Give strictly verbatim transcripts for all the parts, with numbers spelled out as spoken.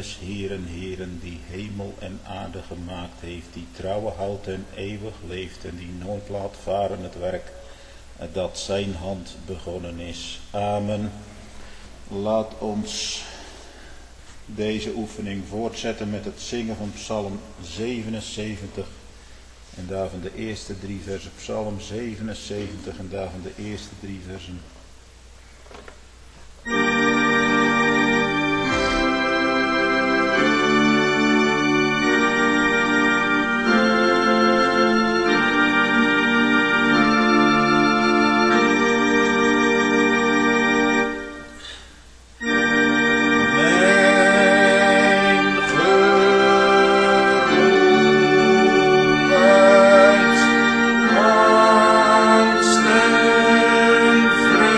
des Heeren Heeren, die hemel en aarde gemaakt heeft, die trouwen houdt en eeuwig leeft en die nooit laat varen het werk dat zijn hand begonnen is. Amen. Laat ons deze oefening voortzetten met het zingen van Psalm zevenenzeventig. En daarvan de eerste drie versen. Psalm zevenenzeventig en daarvan de eerste drie versen. Vrede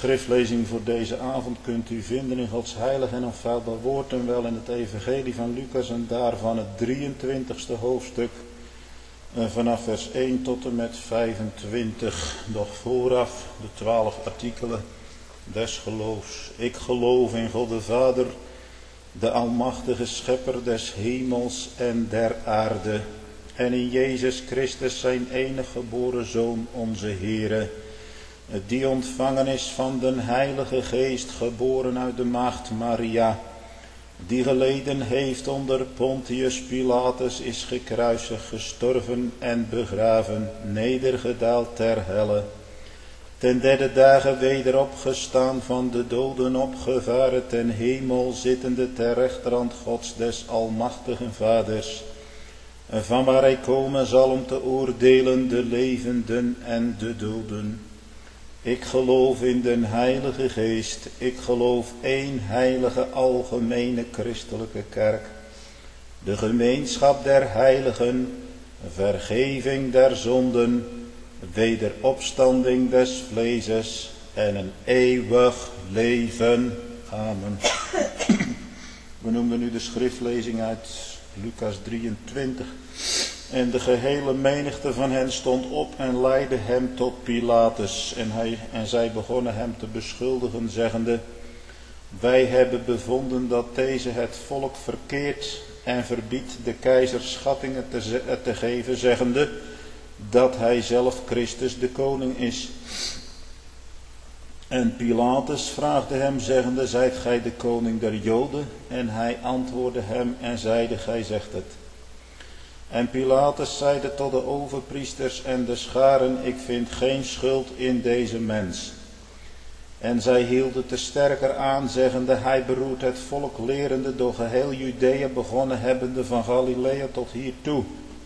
schriftlezing voor deze avond kunt u vinden in Gods heilig en onfeilbaar woord en wel in het evangelie van Lucas en daarvan het drieëntwintigste hoofdstuk vanaf vers één tot en met vijfentwintig. Doch vooraf de twaalf artikelen des geloofs. Ik geloof in God de Vader, de almachtige schepper des hemels en der aarde, en in Jezus Christus zijn enige geboren Zoon, onze Heere, die ontvangen is van den Heilige Geest, geboren uit de maagd Maria, die geleden heeft onder Pontius Pilatus, is gekruisigd, gestorven en begraven, nedergedaald ter helle, ten derde dagen weder opgestaan van de doden, opgevaren ten hemel, zittende ter rechterhand Gods des almachtigen Vaders, van waar hij komen zal om te oordelen de levenden en de doden. Ik geloof in den Heilige Geest, ik geloof één heilige algemene christelijke kerk, de gemeenschap der heiligen, vergeving der zonden, wederopstanding des vleeses en een eeuwig leven. Amen. We noemen nu de schriftlezing uit Lucas drieëntwintig. En de gehele menigte van hen stond op en leidde hem tot Pilatus. En, hij, en zij begonnen hem te beschuldigen, zeggende: wij hebben bevonden dat deze het volk verkeert en verbiedt de keizer schattingen te, te geven, zeggende dat hij zelf Christus de koning is. En Pilatus vraagde hem, zeggende: zijt gij de koning der Joden? En hij antwoordde hem en zeide: gij zegt het. En Pilatus zeide tot de overpriesters en de scharen: ik vind geen schuld in deze mens. En zij hielden te sterker aan, zeggende: hij beroert het volk, lerende door geheel Judea, begonnen hebbende van Galilea tot hiertoe.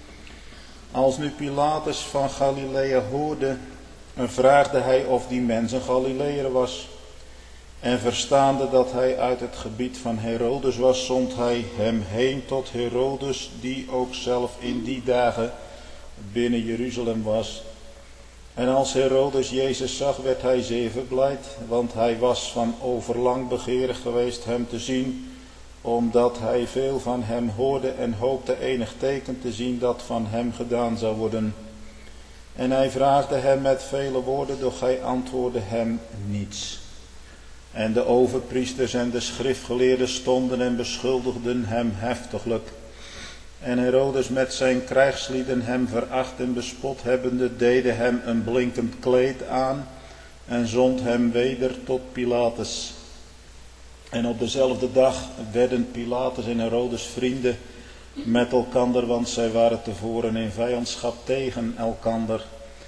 Als nu Pilatus van Galilea hoorde, vraagde hij of die mens een Galileër was. En verstaande dat hij uit het gebied van Herodes was, zond hij hem heen tot Herodes, die ook zelf in die dagen binnen Jeruzalem was. En als Herodes Jezus zag, werd hij zeer verblijd, want hij was van overlang begeerig geweest hem te zien, omdat hij veel van hem hoorde en hoopte enig teken te zien dat van hem gedaan zou worden. En hij vraagde hem met vele woorden, doch hij antwoordde hem niets. En de overpriesters en de schriftgeleerden stonden en beschuldigden hem heftiglijk. En Herodes met zijn krijgslieden, hem veracht en bespot hebbende, deden hem een blinkend kleed aan en zond hem weder tot Pilatus. En op dezelfde dag werden Pilatus en Herodes vrienden met elkander, want zij waren tevoren in vijandschap tegen elkander.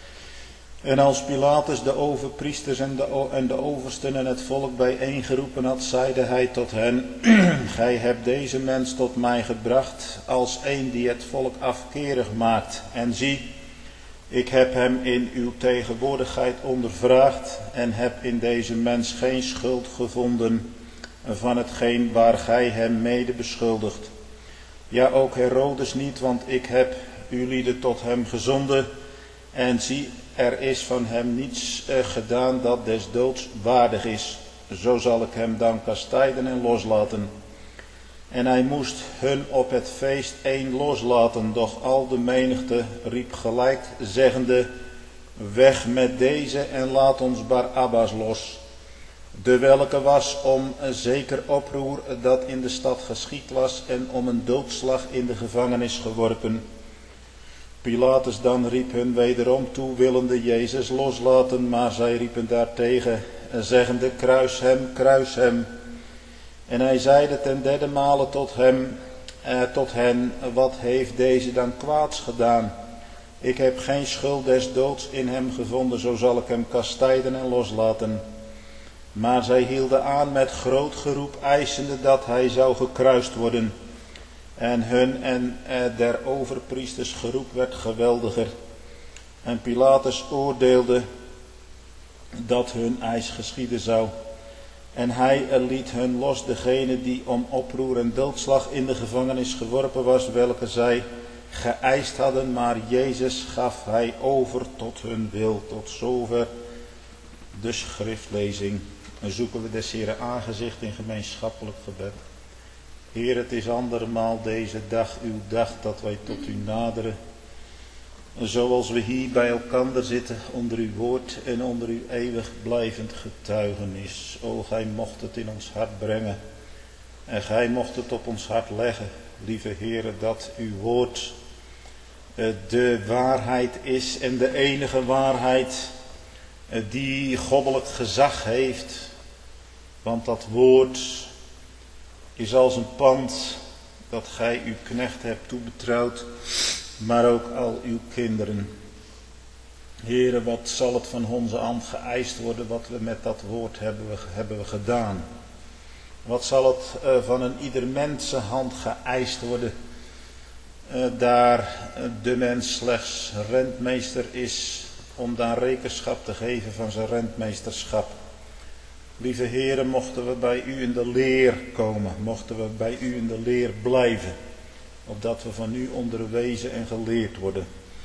En als Pilatus de overpriesters en de, en de oversten en het volk bijeengeroepen had, zeide hij tot hen: gij hebt deze mens tot mij gebracht als een die het volk afkerig maakt. En zie, ik heb hem in uw tegenwoordigheid ondervraagd en heb in deze mens geen schuld gevonden van hetgeen waar gij hem mede beschuldigt. Ja, ook Herodes niet, want ik heb ulieden tot hem gezonden. En zie, er is van hem niets eh, gedaan dat des doods waardig is. Zo zal ik hem dan kastijden en loslaten. En hij moest hun op het feest één loslaten, doch al de menigte riep gelijk, zeggende: weg met deze en laat ons Barabbas los. De welke was om een zeker oproer dat in de stad geschied was en om een doodslag in de gevangenis geworpen. Pilatus dan riep hun wederom toe, willende Jezus loslaten, maar zij riepen daartegen, zeggende: kruis hem, kruis hem. En hij zeide ten derde male tot hem, eh, tot hen: wat heeft deze dan kwaads gedaan? Ik heb geen schuld des doods in hem gevonden, zo zal ik hem kastijden en loslaten. Maar zij hielden aan met groot geroep, eisende dat hij zou gekruist worden. En hun en eh, der overpriesters geroep werd geweldiger. En Pilatus oordeelde dat hun eis geschieden zou. En hij liet hun los, degene die om oproer en doodslag in de gevangenis geworpen was, welke zij geëist hadden, maar Jezus gaf hij over tot hun wil. Tot zover de schriftlezing zoeken we des Heeren aangezicht in gemeenschappelijk gebed. Heer, het is andermaal deze dag uw dag dat wij tot u naderen. Zoals we hier bij elkaar zitten onder uw woord en onder uw eeuwig blijvend getuigenis. O, gij mocht het in ons hart brengen en gij mocht het op ons hart leggen, lieve Heer, dat uw woord de waarheid is en de enige waarheid die goddelijk gezag heeft. Want dat woord is als een pand dat gij uw knecht hebt toebetrouwd, maar ook al uw kinderen. Heere, wat zal het van onze hand geëist worden wat we met dat woord hebben, we, hebben we gedaan? Wat zal het uh, van een ieder mensen hand geëist worden, uh, daar uh, de mens slechts rentmeester is om daar rekenschap te geven van zijn rentmeesterschap. Lieve Heere, mochten we bij u in de leer komen, mochten we bij u in de leer blijven, opdat we van u onderwezen en geleerd worden.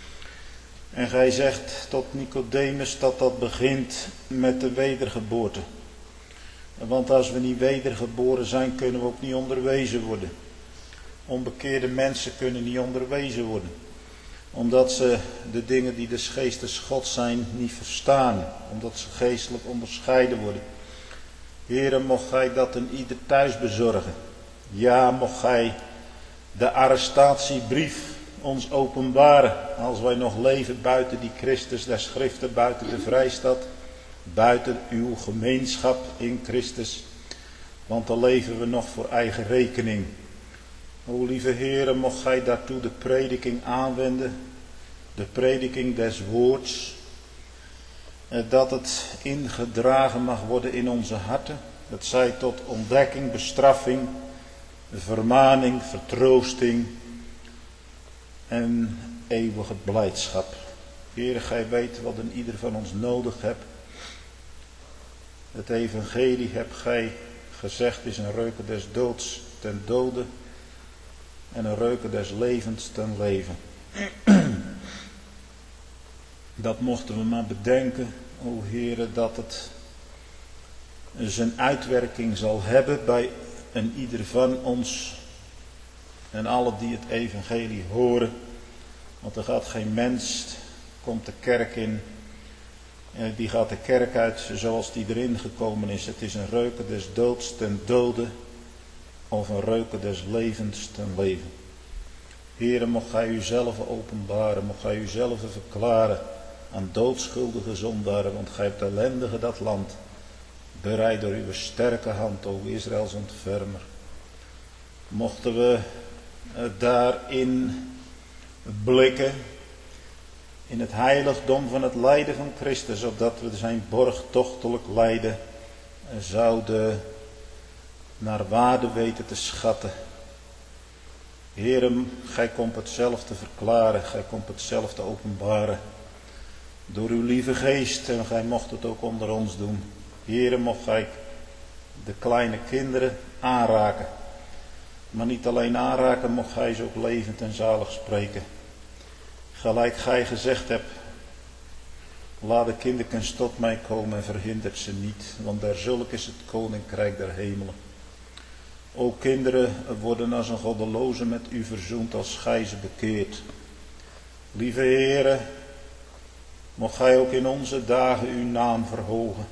En gij zegt tot Nicodemus dat dat begint met de wedergeboorte. Want als we niet wedergeboren zijn, kunnen we ook niet onderwezen worden. Onbekeerde mensen kunnen niet onderwezen worden, omdat ze de dingen die des geestes Gods zijn niet verstaan, omdat ze geestelijk onderscheiden worden. Heere, mocht gij dat een ieder thuis bezorgen. Ja, mocht gij de arrestatiebrief ons openbaren, als wij nog leven buiten die Christus der Schriften, buiten de vrijstad, buiten uw gemeenschap in Christus, want dan leven we nog voor eigen rekening. O lieve Heere, mocht gij daartoe de prediking aanwenden, de prediking des woords, dat het ingedragen mag worden in onze harten, het zij tot ontdekking, bestraffing, vermaning, vertroosting en eeuwige blijdschap. Heere, gij weet wat een ieder van ons nodig hebt. Het evangelie, hebt gij gezegd, is een reuken des doods ten dode en een reuken des levens ten leven. Dat mochten we maar bedenken, o Heere, dat het zijn uitwerking zal hebben bij een ieder van ons en alle die het evangelie horen. Want er gaat geen mens, komt de kerk in, die gaat de kerk uit zoals die erin gekomen is. Het is een reuken des doods ten dode of een reuken des levens ten leven. Heere, mocht gij uzelf openbaren, mocht gij uzelf verklaren aan doodschuldige zondaren, want gij hebt ellendige dat land bereid door uw sterke hand, o Israëls ontfermer. Mochten we daarin blikken, in het heiligdom van het lijden van Christus, opdat we zijn borgtochtelijk lijden zouden naar waarde weten te schatten. Heere, gij komt het zelf te verklaren, gij komt het zelf te openbaren, door uw lieve geest, en gij mocht het ook onder ons doen. Heere, mocht gij de kleine kinderen aanraken, maar niet alleen aanraken, mocht gij ze ook levend en zalig spreken. Gelijk gij gezegd hebt, laat de kinderkens tot mij komen en verhindert ze niet, want daar zulk is het koninkrijk der hemelen. O kinderen, worden als een goddeloze met u verzoend als gij ze bekeert. Lieve Heere, mocht gij ook in onze dagen uw naam verhogen.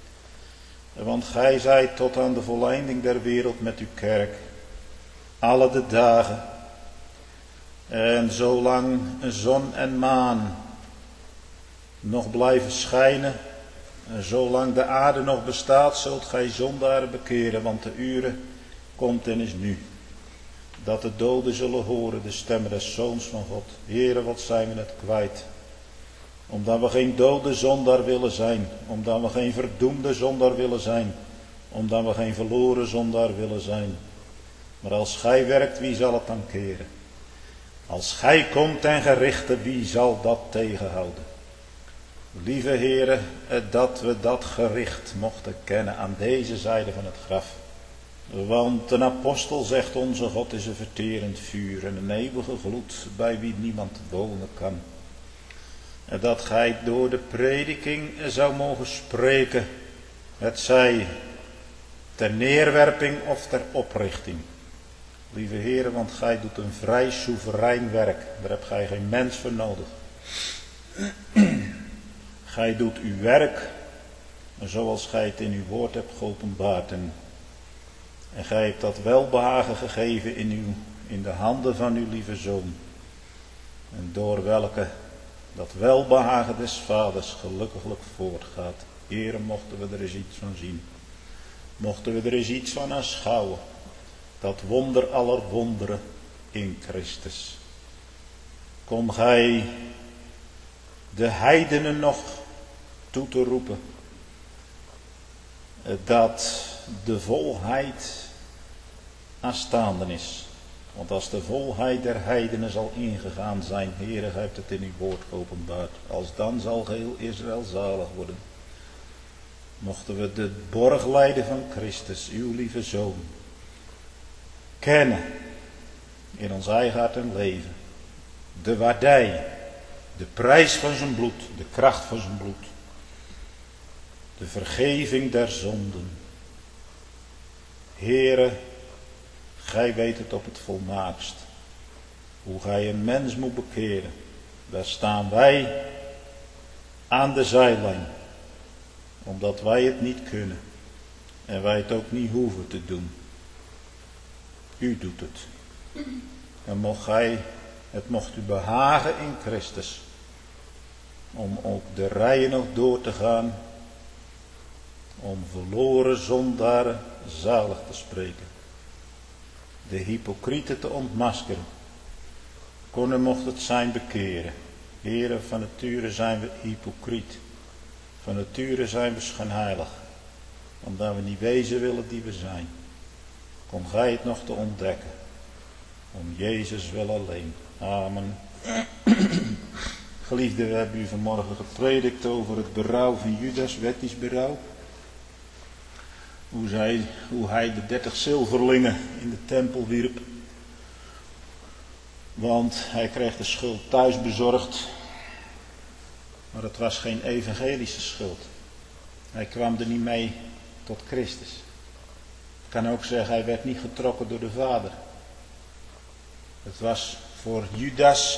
Want gij zijt tot aan de volleinding der wereld met uw kerk. Alle de dagen. En zolang zon en maan nog blijven schijnen, en zolang de aarde nog bestaat, zult gij zondaren bekeren, want de uren komt en is nu. Dat de doden zullen horen de stemmen des Zoons van God. Heere, wat zijn we het kwijt. Omdat we geen dode zondaar willen zijn. Omdat we geen verdoemde zondaar willen zijn. Omdat we geen verloren zondaar willen zijn. Maar als gij werkt, wie zal het dan keren? Als gij komt ten gerichte, wie zal dat tegenhouden? Lieve Heere, dat we dat gericht mochten kennen aan deze zijde van het graf. Want een apostel zegt, onze God is een verterend vuur en een eeuwige gloed bij wie niemand wonen kan. dat gij door de prediking zou mogen spreken, het zij ter neerwerping of ter oprichting. Lieve heren, want gij doet een vrij soeverein werk, daar hebt gij geen mens voor nodig. Gij doet uw werk zoals gij het in uw woord hebt geopenbaard. En, en gij hebt dat welbehagen gegeven in, uw, in de handen van uw lieve Zoon. En door welke dat welbehagen des Vaders gelukkiglijk voortgaat. Heren, mochten we er eens iets van zien. Mochten we er eens iets van aanschouwen. Dat wonder aller wonderen in Christus. Kom gij de heidenen nog toe te roepen. Dat de volheid aanstaande is. Want als de volheid der heidenen zal ingegaan zijn, Heere, gij hebt het in uw woord geopenbaard. Als dan zal geheel Israël zalig worden. Mochten we de borglijden van Christus, uw lieve Zoon, kennen in ons eigen hart en leven. De waardij, de prijs van zijn bloed, de kracht van zijn bloed. De vergeving der zonden. Heere, gij weet het op het volmaakst. Hoe gij een mens moet bekeren. Daar staan wij aan de zijlijn. Omdat wij het niet kunnen. En wij het ook niet hoeven te doen. U doet het. En mocht gij, het mocht u behagen in Christus. Om ook de rijen nog door te gaan. Om verloren zondaren zalig te spreken. De hypocrieten te ontmaskeren. Kon en mocht het zijn bekeren. Heren, van nature zijn we hypocriet. Van nature zijn we schijnheilig. Omdat we niet wezen willen die we zijn. Kom gij het nog te ontdekken. Om Jezus wil alleen. Amen. Geliefden, we hebben u vanmorgen gepredikt over het berouw van Judas, wettisch berouw. Hoe, zij, hoe hij de dertig zilverlingen in de tempel wierp. Want hij kreeg de schuld thuis bezorgd. Maar het was geen evangelische schuld. Hij kwam er niet mee tot Christus. Ik kan ook zeggen, hij werd niet getrokken door de Vader. Het was voor Judas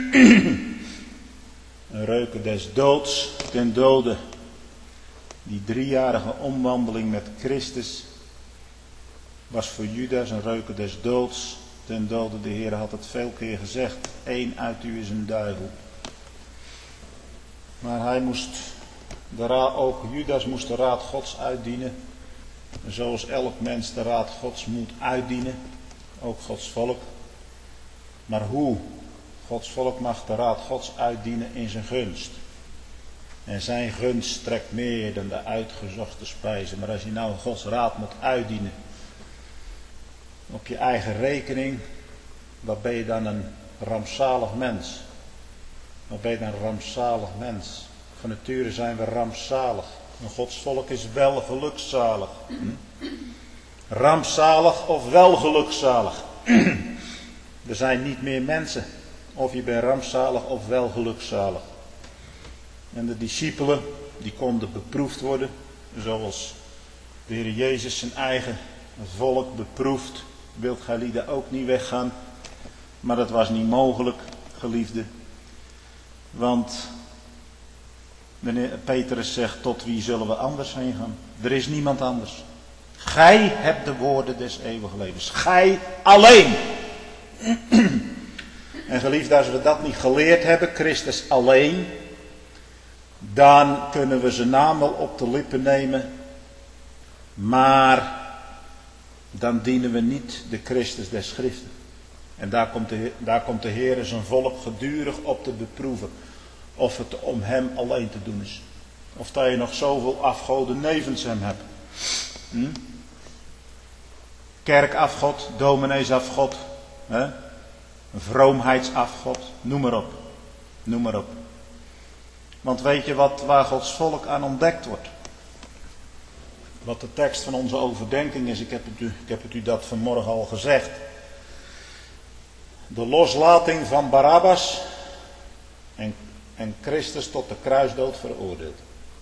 een reuken des doods ten dode. Die driejarige omwandeling met Christus was voor Judas een reuken des doods ten dode. De Heer had het veel keer gezegd. Eén uit u is een duivel. Maar hij moest, de raad, ook Judas moest de raad Gods uitdienen. Zoals elk mens de raad Gods moet uitdienen. Ook Gods volk. Maar hoe? Gods volk mag de raad Gods uitdienen in zijn gunst. En zijn gunst strekt meer dan de uitgezochte spijzen. Maar als je nou Gods raad moet uitdienen. Op je eigen rekening. Wat ben je dan een rampzalig mens. Wat ben je dan een rampzalig mens. Van nature zijn we rampzalig. Een Gods volk is wel gelukzalig. Hm? Rampzalig of wel gelukzalig. Er zijn niet meer mensen. Of je bent rampzalig of wel gelukzalig. En de discipelen, die konden beproefd worden. Zoals de Heer Jezus zijn eigen volk beproeft. Wilt gij lieden ook niet weggaan. Maar dat was niet mogelijk, geliefde. Want meneer Petrus zegt, tot wie zullen we anders heen gaan? Er is niemand anders. Gij hebt de woorden des eeuwigen levens. Gij alleen. En geliefde, als we dat niet geleerd hebben, Christus alleen, dan kunnen we zijn naam wel op de lippen nemen, maar dan dienen we niet de Christus des Schriften. En daar komt de, daar komt de Heer zijn volk gedurig op te beproeven, of het om hem alleen te doen is. Of dat je nog zoveel afgoden nevens hem hebt. Hm? Kerkafgod, domineesafgod, hè? Een vroomheidsafgod, noem maar op. Noem maar op. Want weet je wat, waar Gods volk aan ontdekt wordt? Wat de tekst van onze overdenking is, ik heb het u, ik heb het u dat vanmorgen al gezegd. De loslating van Barabbas en en Christus tot de kruisdood veroordeeld.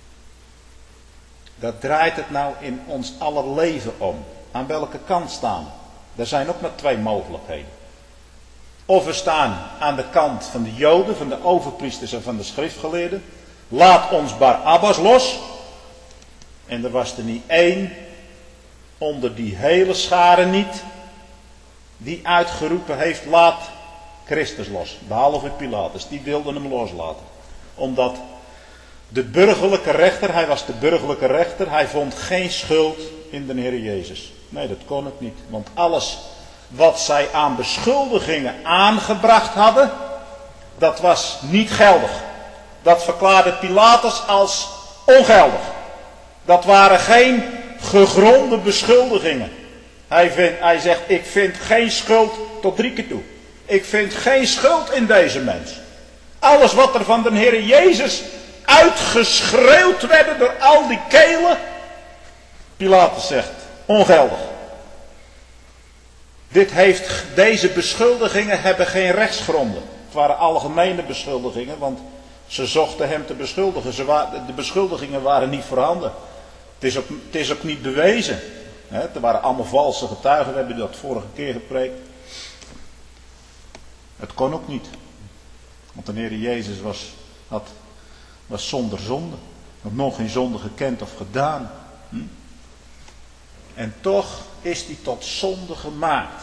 Dat draait het nou in ons aller leven om. Aan welke kant staan we? Er zijn ook maar twee mogelijkheden. Of we staan aan de kant van de Joden, van de overpriesters en van de schriftgeleerden. Laat ons Barabbas los. En er was er niet één onder die hele schare niet die uitgeroepen heeft, laat Christus los. Behalve Pilatus, die wilde hem loslaten. Omdat de burgerlijke rechter, hij was de burgerlijke rechter, hij vond geen schuld in de Heer Jezus. Nee, dat kon het niet. Want alles wat zij aan beschuldigingen aangebracht hadden, dat was niet geldig. Dat verklaarde Pilatus als ongeldig. Dat waren geen gegronde beschuldigingen. Hij, vindt, hij zegt, ik vind geen schuld tot drie keer toe. Ik vind geen schuld in deze mens. Alles wat er van de Heer Jezus uitgeschreeuwd werd door al die kelen. Pilatus zegt, ongeldig. Dit heeft, deze beschuldigingen hebben geen rechtsgronden. Het waren algemene beschuldigingen, want ze zochten hem te beschuldigen. Ze waren, de beschuldigingen waren niet voorhanden. Het is ook, het is ook niet bewezen. He, er waren allemaal valse getuigen, we hebben dat vorige keer gepreekt. Het kon ook niet. Want de Heer Jezus was, had, was zonder zonde. Had nog geen zonde gekend of gedaan. Hm? En toch is hij tot zonde gemaakt.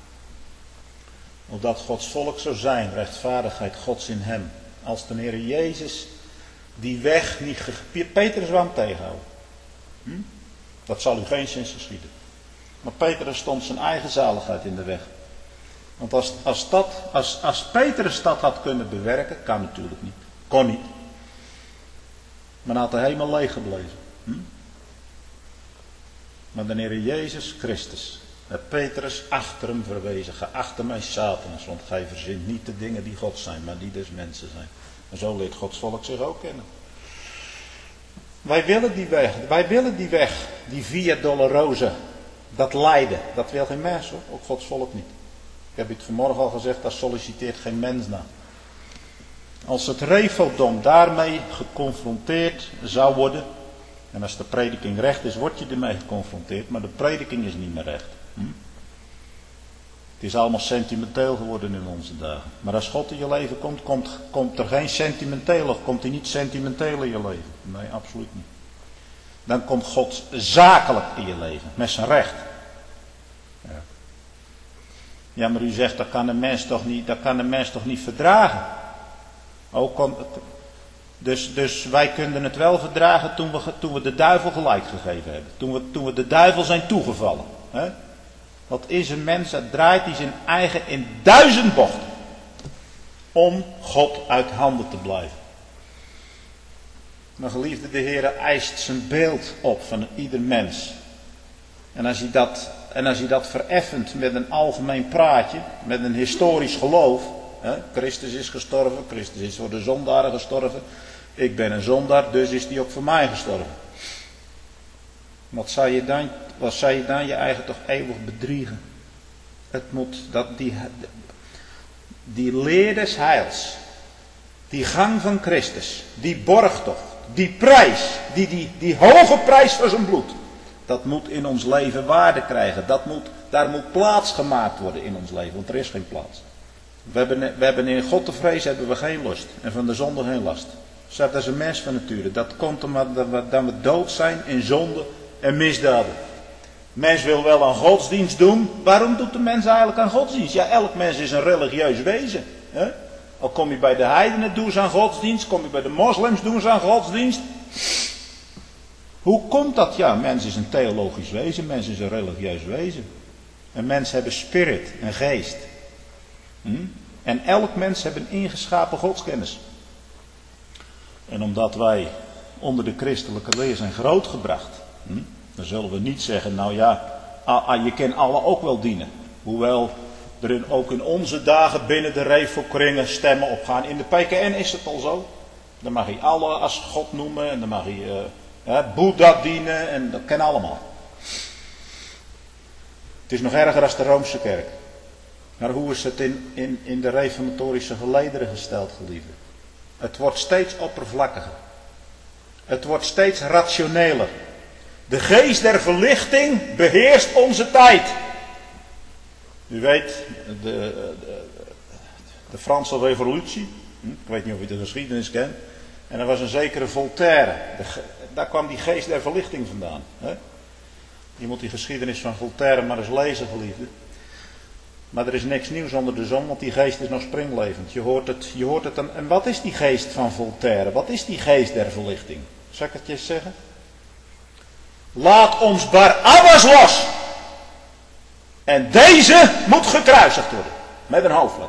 Opdat Gods volk zou zijn, rechtvaardigheid Gods in hem. Als de Heer Jezus die weg niet... Ge... Petrus wou hem tegenhouden. Hm? Dat zal u geen zins geschieden. Maar Petrus stond zijn eigen zaligheid in de weg. Want als, als, dat, als, als Petrus dat had kunnen bewerken, kan natuurlijk niet. Kon niet. Maar dan had de hemel leeg gebleven. Hm? Maar de Heer Jezus Christus, met Petrus achter hem verwezen. Ga achter mij, Satanas, want gij verzint niet de dingen die God zijn, maar die des mensen zijn. En zo leert Gods volk zich ook kennen. Wij willen die weg, wij willen die weg, die via dolorosa, dat lijden, dat wil geen mens hoor, ook Gods volk niet. Ik heb het vanmorgen al gezegd, daar solliciteert geen mens naar. Als het refeldom daarmee geconfronteerd zou worden, en als de prediking recht is, word je ermee geconfronteerd, maar de prediking is niet meer recht. Hm? Het is allemaal sentimenteel geworden in onze dagen. Maar als God in je leven komt, komt, komt er geen sentimenteel, of komt hij niet sentimenteel in je leven? Nee, absoluut niet. Dan komt God zakelijk in je leven, met zijn recht. Ja, ja maar u zegt, dat kan een mens toch niet, dat kan een mens toch niet verdragen? Ook kon, dus, dus wij kunnen het wel verdragen toen we, toen we de duivel gelijk gegeven hebben. Toen we, toen we de duivel zijn toegevallen. Hè? Wat is een mens, dat draait hij zijn eigen in duizend bochten. Om God uit handen te blijven. Maar geliefde, de Heer eist zijn beeld op van ieder mens. En als hij dat, en als hij dat vereffent met een algemeen praatje, met een historisch geloof. Hè, Christus is gestorven, Christus is voor de zondaren gestorven. Ik ben een zondaar, dus is hij ook voor mij gestorven. Wat zou je dan, wat zou je dan je eigen toch eeuwig bedriegen? Het moet, dat die, die leer des heils, die gang van Christus, die borgtocht, die prijs, die, die, die hoge prijs voor zijn bloed. Dat moet in ons leven waarde krijgen. Dat moet, daar moet plaats gemaakt worden in ons leven, want er is geen plaats. We hebben, we hebben in God te vrezen hebben we geen lust en van de zonde geen last. Dat is een mens van nature. Dat komt omdat we, dat we dood zijn in zonde en misdaden. Mens wil wel aan godsdienst doen. Waarom doet de mens eigenlijk aan godsdienst? Ja, elk mens is een religieus wezen. Hè? Al kom je bij de heidenen, doen ze aan godsdienst. Kom je bij de moslims, doen ze aan godsdienst. Hoe komt dat? Ja, mens is een theologisch wezen. Mens is een religieus wezen. En mens hebben spirit, een geest. Hm? En elk mens heeft een ingeschapen godskennis. En omdat wij onder de christelijke leer zijn grootgebracht, hm, dan zullen we niet zeggen, nou ja, ah, ah, je kan alle ook wel dienen. Hoewel er in, ook in onze dagen binnen de revelkringen stemmen opgaan. In de P K N is het al zo. Dan mag je alle als God noemen en dan mag je uh, uh, Boeddha dienen en dat kan allemaal. Het is nog erger als de Roomse kerk. Maar hoe is het in, in, in de reformatorische gelederen gesteld, geliefde? Het wordt steeds oppervlakkiger. Het wordt steeds rationeler. De geest der verlichting beheerst onze tijd. U weet, de, de, de Franse revolutie. Ik weet niet of u de geschiedenis kent. En er was een zekere Voltaire. De, daar kwam die geest der verlichting vandaan. Hè? Je moet die geschiedenis van Voltaire maar eens lezen, geliefde. Maar er is niks nieuws onder de zon, want die geest is nog springlevend. Je hoort het, je hoort het aan. En wat is die geest van Voltaire? Wat is die geest der verlichting? Zal ik het je eens zeggen? Laat ons Barabbas los. En deze moet gekruisigd worden. Met een hoofdvlek.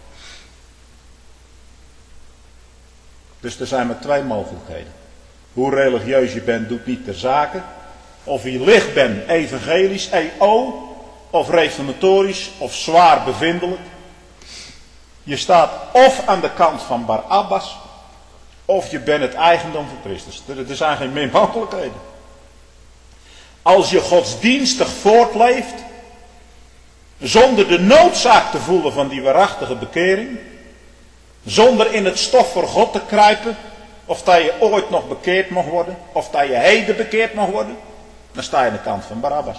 Dus er zijn maar twee mogelijkheden. Hoe religieus je bent, doet niet ter zake. Of je licht bent, evangelisch, E O. Of reformatorisch, of zwaar bevindelijk. Je staat of aan de kant van Barabbas. Of je bent het eigendom van Christus. Er, er zijn geen meer mogelijkheden. Als je godsdienstig voortleeft. Zonder de noodzaak te voelen van die waarachtige bekering. Zonder in het stof voor God te kruipen. Of dat je ooit nog bekeerd mag worden. Of dat je heden bekeerd mag worden. Dan sta je aan de kant van Barabbas.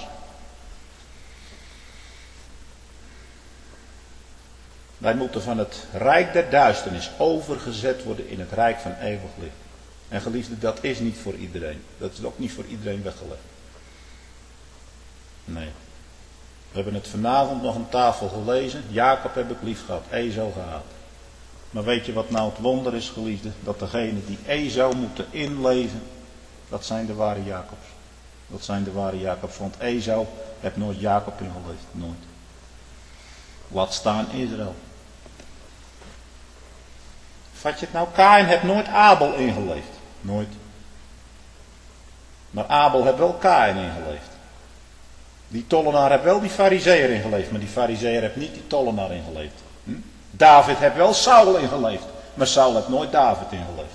Wij moeten van het rijk der duisternis overgezet worden in het rijk van eeuwig licht. En geliefde, dat is niet voor iedereen. Dat is ook niet voor iedereen weggelegd. Nee. We hebben het vanavond nog aan tafel gelezen. Jacob heb ik lief gehad, Esau gehaat. Maar weet je wat nou het wonder is, geliefde? Dat degenen die Esau moeten inleven, dat zijn de ware Jacobs. Dat zijn de ware Jacobs. Want Esau heeft nooit Jacob ingeleefd. Nooit. Laat staan Israël. Vat je het nou? Kain heeft nooit Abel ingeleefd. Nooit. Maar Abel heeft wel Kain ingeleefd. Die tollenaar heeft wel die farizeeër ingeleefd. Maar die farizeeër heeft niet die tollenaar ingeleefd. Hm? David heeft wel Saul ingeleefd. Maar Saul heeft nooit David ingeleefd.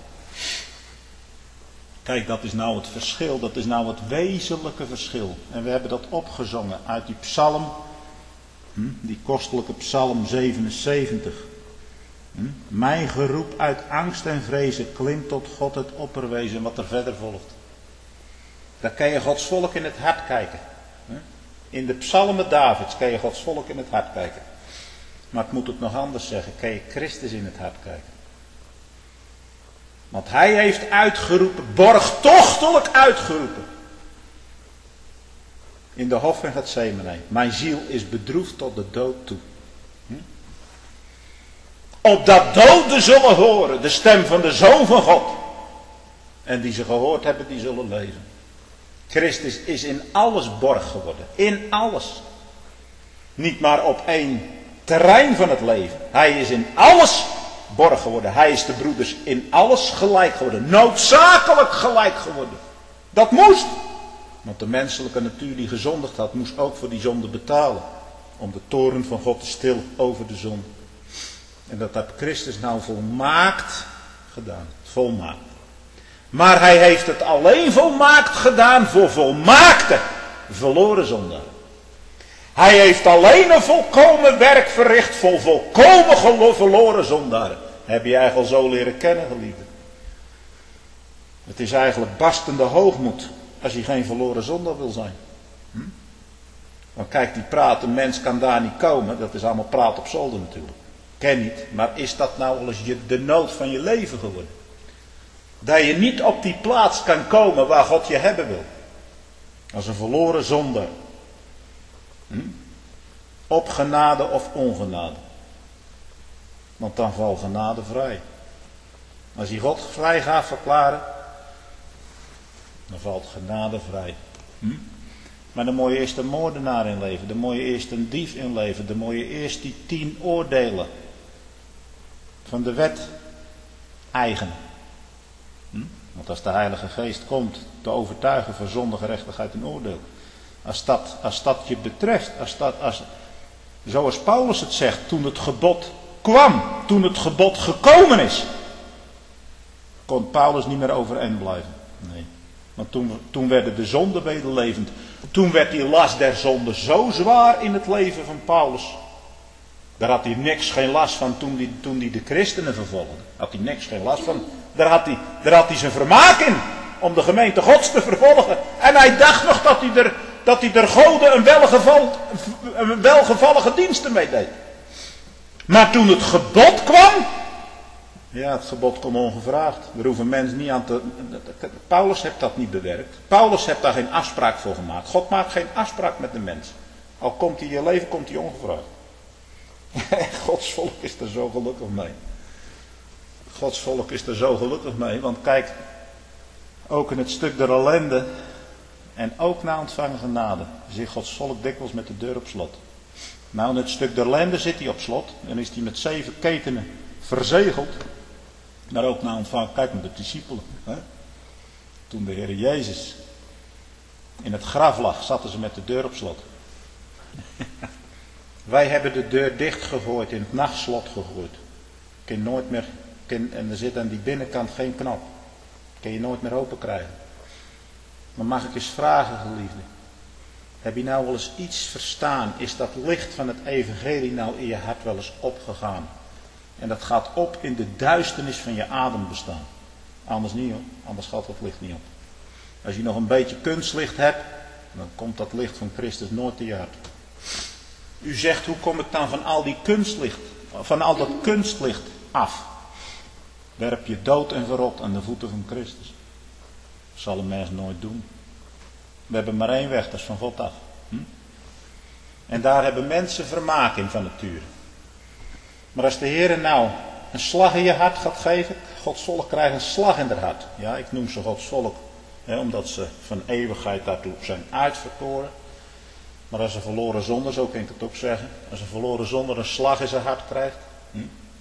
Kijk, dat is nou het verschil. Dat is nou het wezenlijke verschil. En we hebben dat opgezongen uit die psalm. Hm? Die kostelijke psalm zevenenzeventig. Hm? Mijn geroep uit angst en vrezen klimt tot God het opperwezen. Wat er verder volgt. Daar kan je Gods volk in het hart kijken. Hm? In de psalmen Davids kan je Gods volk in het hart kijken. Maar ik moet het nog anders zeggen. Kan je Christus in het hart kijken. Want hij heeft uitgeroepen. Borgtochtelijk uitgeroepen. In de hof van Getsemane. Mijn ziel is bedroefd tot de dood toe. Hm? Opdat doden zullen horen de stem van de Zoon van God. En die ze gehoord hebben, die zullen leven. Christus is in alles borg geworden. In alles. Niet maar op één terrein van het leven. Hij is in alles borg geworden. Hij is de broeders in alles gelijk geworden. Noodzakelijk gelijk geworden. Dat moest. Want de menselijke natuur die gezondigd had, moest ook voor die zonde betalen. Om de toorn van God te stillen over de zonde. En dat heeft Christus nou volmaakt gedaan. Volmaakt. Maar hij heeft het alleen volmaakt gedaan voor volmaakte verloren zondaren. Hij heeft alleen een volkomen werk verricht voor volkomen verloren zondaren. Heb je eigenlijk al zo leren kennen, geliefde? Het is eigenlijk barstende hoogmoed als je geen verloren zondaar wil zijn. Hm? Want kijk, die praat, een mens kan daar niet komen. Dat is allemaal praat op zolder natuurlijk. Ken niet, maar is dat nou wel eens je, de nood van je leven geworden? Dat je niet op die plaats kan komen waar God je hebben wil. Als een verloren zondaar. Hm? Op genade of ongenade. Want dan valt genade vrij. Als je God vrij gaat verklaren, dan valt genade vrij. Hm? Maar dan moet je eerst een moordenaar inleveren. Dan moet je eerst een dief inleveren. Dan moet je eerst die tien oordelen van de wet eigenen. Hm? Want als de Heilige Geest komt te overtuigen van zonde, gerechtigheid en oordeel. Als dat, als dat je betreft. Als dat, als, zoals Paulus het zegt. Toen het gebod kwam. Toen het gebod gekomen is. Kon Paulus niet meer overeind blijven. Nee. Want toen, toen werden de zonden wederlevend. Toen werd die last der zonde zo zwaar in het leven van Paulus. Daar had hij niks geen last van toen hij, toen hij de christenen vervolgde. Had hij niks geen last van. Daar had hij, daar had hij zijn vermaak in. Om de gemeente Gods te vervolgen. En hij dacht nog dat hij er, dat hij er Goden een, welgeval, een welgevallige diensten mee deed. Maar toen het gebod kwam. Ja, het gebod kwam ongevraagd. Daar hoeven mensen niet aan te... Paulus heeft dat niet bewerkt. Paulus heeft daar geen afspraak voor gemaakt. God maakt geen afspraak met de mens. Al komt hij in je leven, komt hij ongevraagd. Gods volk is er zo gelukkig mee. Gods volk is er zo gelukkig mee. Want kijk, ook in het stuk der ellende en ook na ontvangen genade zit Gods volk dikwijls met de deur op slot. Nou, in het stuk der ellende zit hij op slot. En is hij met zeven ketenen verzegeld. Maar ook na ontvangen, kijk naar de discipelen. Hè? Toen de Heer Jezus in het graf lag, zaten ze met de deur op slot. Wij hebben de deur dichtgegooid, in het nachtslot gegooid. Kun je nooit meer, kun, en er zit aan die binnenkant geen knop. Kun je nooit meer open krijgen. Maar mag ik eens vragen, geliefde. Heb je nou wel eens iets verstaan? Is dat licht van het evangelie nou in je hart wel eens opgegaan? En dat gaat op in de duisternis van je adembestaan. Anders niet hoor, anders gaat dat licht niet op. Als je nog een beetje kunstlicht hebt, dan komt dat licht van Christus nooit in je hart. U zegt, hoe kom ik dan van al die kunstlicht, van al dat kunstlicht af? Werp je dood en verrot aan de voeten van Christus. Dat zal een mens nooit doen. We hebben maar één weg, dat is van God af. Hm? En daar hebben mensen vermaak in van nature. Maar als de Heer nou een slag in je hart gaat geven, Gods volk krijgt een slag in haar hart. Ja, ik noem ze Gods volk, hè, omdat ze van eeuwigheid daartoe zijn uitverkoren. Maar als een verloren zonde, zo kan ik het ook zeggen, als een verloren zonde een slag in zijn hart krijgt. Hm?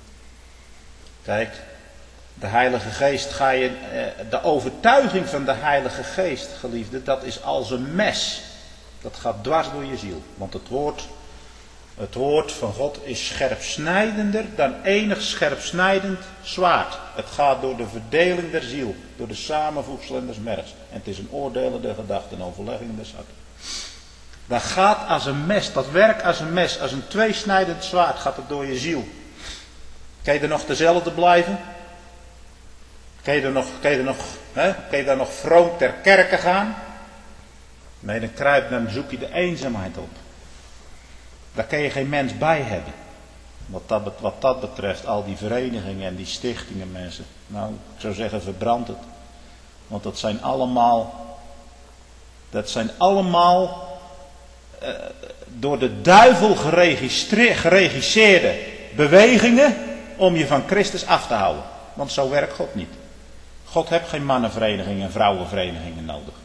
Kijk, de Heilige Geest ga je, de overtuiging van de Heilige Geest, geliefde, dat is als een mes. Dat gaat dwars door je ziel. Want het woord, het woord van God is scherpsnijdender dan enig scherpsnijdend zwaard. Het gaat door de verdeling der ziel, door de samenvoegselen des mergs. En het is een oordelen der gedachten, een overlegging des harten. Dat gaat als een mes, dat werkt als een mes, als een tweesnijdend zwaard gaat het door je ziel. Kan je er nog dezelfde blijven? Kan je er nog, kan je er nog, hè? Kan je daar nog vroom ter kerke gaan? Nee, dan kruip, dan zoek je de eenzaamheid op. Daar kan je geen mens bij hebben. Wat dat, wat dat betreft, al die verenigingen en die stichtingen, mensen. Nou, ik zou zeggen, verbrand het. Want dat zijn allemaal, dat zijn allemaal uh, door de duivel geregisseerde bewegingen om je van Christus af te houden. Want zo werkt God niet. God heeft geen mannenverenigingen en vrouwenverenigingen nodig.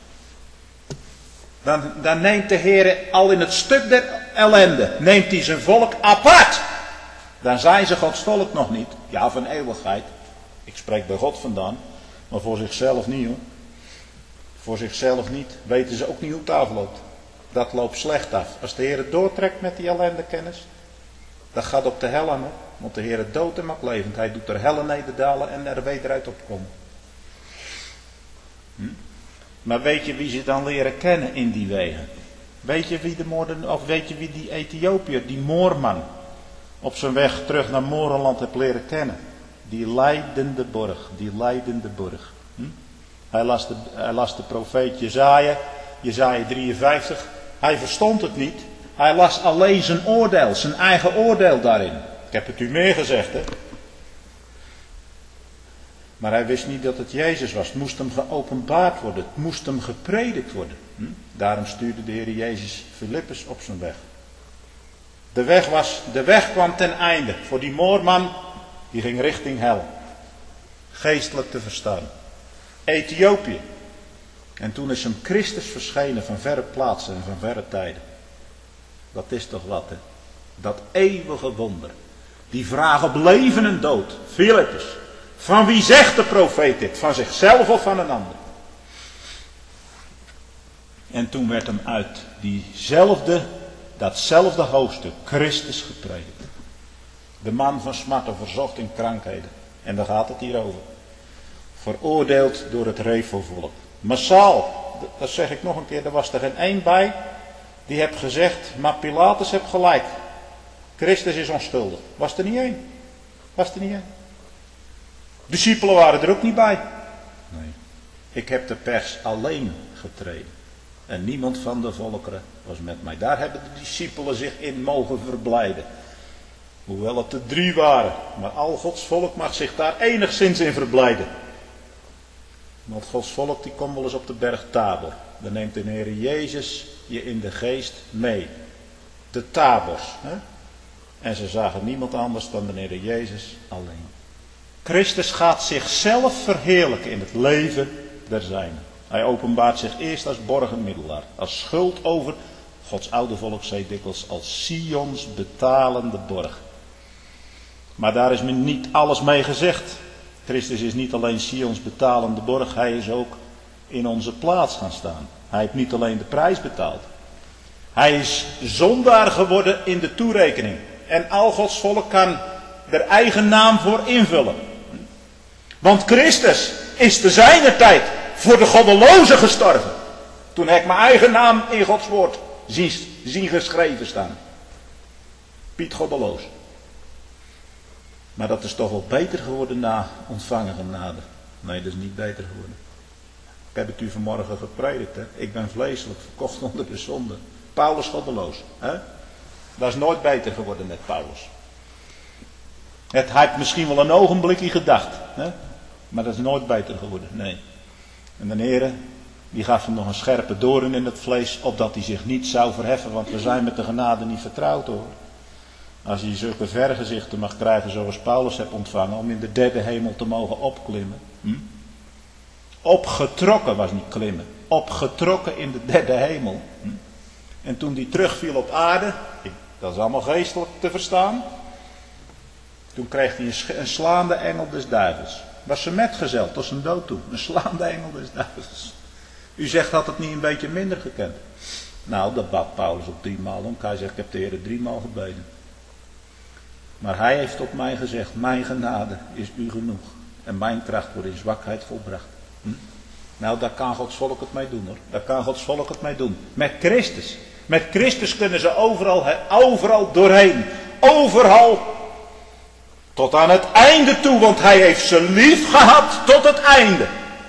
Dan, dan neemt de Heer al in het stuk der ellende, neemt hij zijn volk apart. Dan zijn ze Gods volk nog niet. Ja, van eeuwigheid. Ik spreek bij God vandaan. Maar voor zichzelf niet hoor. Voor zichzelf niet. Weten ze ook niet hoe het afloopt. Dat loopt slecht af. Als de Heer het doortrekt met die ellendekennis. Dat gaat op de hel aan. Hoor. Want de Heer het dood en maakt levend. Hij doet er helle nederdalen en er weer eruit opkomen. Hm? Maar weet je wie ze dan leren kennen in die wegen? Weet je wie de moorden, of weet je wie die Ethiopiër, die moorman, op zijn weg terug naar Morenland heeft leren kennen? Die lijdende borg, die lijdende borg. Hm? Hij, las de, hij las de profeet Jesaja, Jesaja drieënvijftig. Hij verstond het niet. Hij las alleen zijn oordeel, zijn eigen oordeel daarin. Ik heb het u meer gezegd, hè. Maar hij wist niet dat het Jezus was. Het moest hem geopenbaard worden. Het moest hem gepredikt worden. Hm? Daarom stuurde de Heer Jezus Filippus op zijn weg. De weg, was, de weg kwam ten einde. Voor die moorman, die ging richting hel. Geestelijk te verstaan. Ethiopië. En toen is hem Christus verschenen van verre plaatsen en van verre tijden. Dat is toch wat, hè? Dat eeuwige wonder. Die vraag op leven en dood. Filippus. Van wie zegt de profeet dit? Van zichzelf of van een ander? En toen werd hem uit diezelfde, datzelfde hoofdstuk Christus gepredikt. De man van smarten, verzocht in krankheden. En daar gaat het hier over. Veroordeeld door het Refovolk. Massaal, dat zeg ik nog een keer, er was er geen één bij die heeft gezegd, maar Pilatus heeft gelijk. Christus is onschuldig. Was er niet één. Was er niet één. Discipelen waren er ook niet bij. Nee. Ik heb de pers alleen getreden. En niemand van de volkeren was met mij. Daar hebben de discipelen zich in mogen verblijden. Hoewel het er drie waren. Maar al Gods volk mag zich daar enigszins in verblijden. Want Gods volk die komt wel eens op de berg Tabor. Dan neemt de Heer Jezus je in de geest mee. De Tabors. Hè? En ze zagen niemand anders dan de Heer Jezus alleen. Christus gaat zichzelf verheerlijken in het leven der zijnen. Hij openbaart zich eerst als borgenmiddelaar. Als schuld over, Gods oude volk zei dikwijls, als Sions betalende borg. Maar daar is me niet alles mee gezegd. Christus is niet alleen Sions betalende borg, hij is ook in onze plaats gaan staan. Hij heeft niet alleen de prijs betaald. Hij is zondaar geworden in de toerekening. En al Gods volk kan er eigen naam voor invullen. Want Christus is te zijner tijd voor de goddelozen gestorven. Toen heb ik mijn eigen naam in Gods woord zien, zien geschreven staan. Piet Goddeloos. Maar dat is toch wel beter geworden na ontvangen genade. Nee, dat is niet beter geworden. Ik heb het u vanmorgen gepredikt. Hè? Ik ben vleeselijk verkocht onder de zonde. Paulus goddeloos. Hè? Dat is nooit beter geworden met Paulus. Het heeft misschien wel een ogenblikje gedacht. Hè? Maar dat is nooit beter geworden. Nee. En de Heer, die gaf hem nog een scherpe doorn in het vlees. Opdat hij zich niet zou verheffen. Want we zijn met de genade niet vertrouwd hoor. Als je zulke vergezichten mag krijgen zoals Paulus heeft ontvangen. Om in de derde hemel te mogen opklimmen. Hm? Opgetrokken was niet klimmen. Opgetrokken in de derde hemel. Hm? En toen die terugviel op aarde. Dat is allemaal geestelijk te verstaan. Toen kreeg hij een, een slaande engel des duivels. Was ze metgezeld tot zijn dood toe. Een slaande engel des duivels. U zegt had het niet een beetje minder gekend. Nou, dat bad Paulus op driemaal om. Hij zegt ik heb de Heer driemaal gebeden. Maar hij heeft tot mij gezegd, mijn genade is u genoeg. En mijn kracht wordt in zwakheid volbracht. Hm? Nou, daar kan Gods volk het mee doen hoor. Daar kan Gods volk het mee doen. Met Christus. Met Christus kunnen ze overal, overal doorheen. Overal. Tot aan het einde toe. Want hij heeft ze lief gehad tot het einde.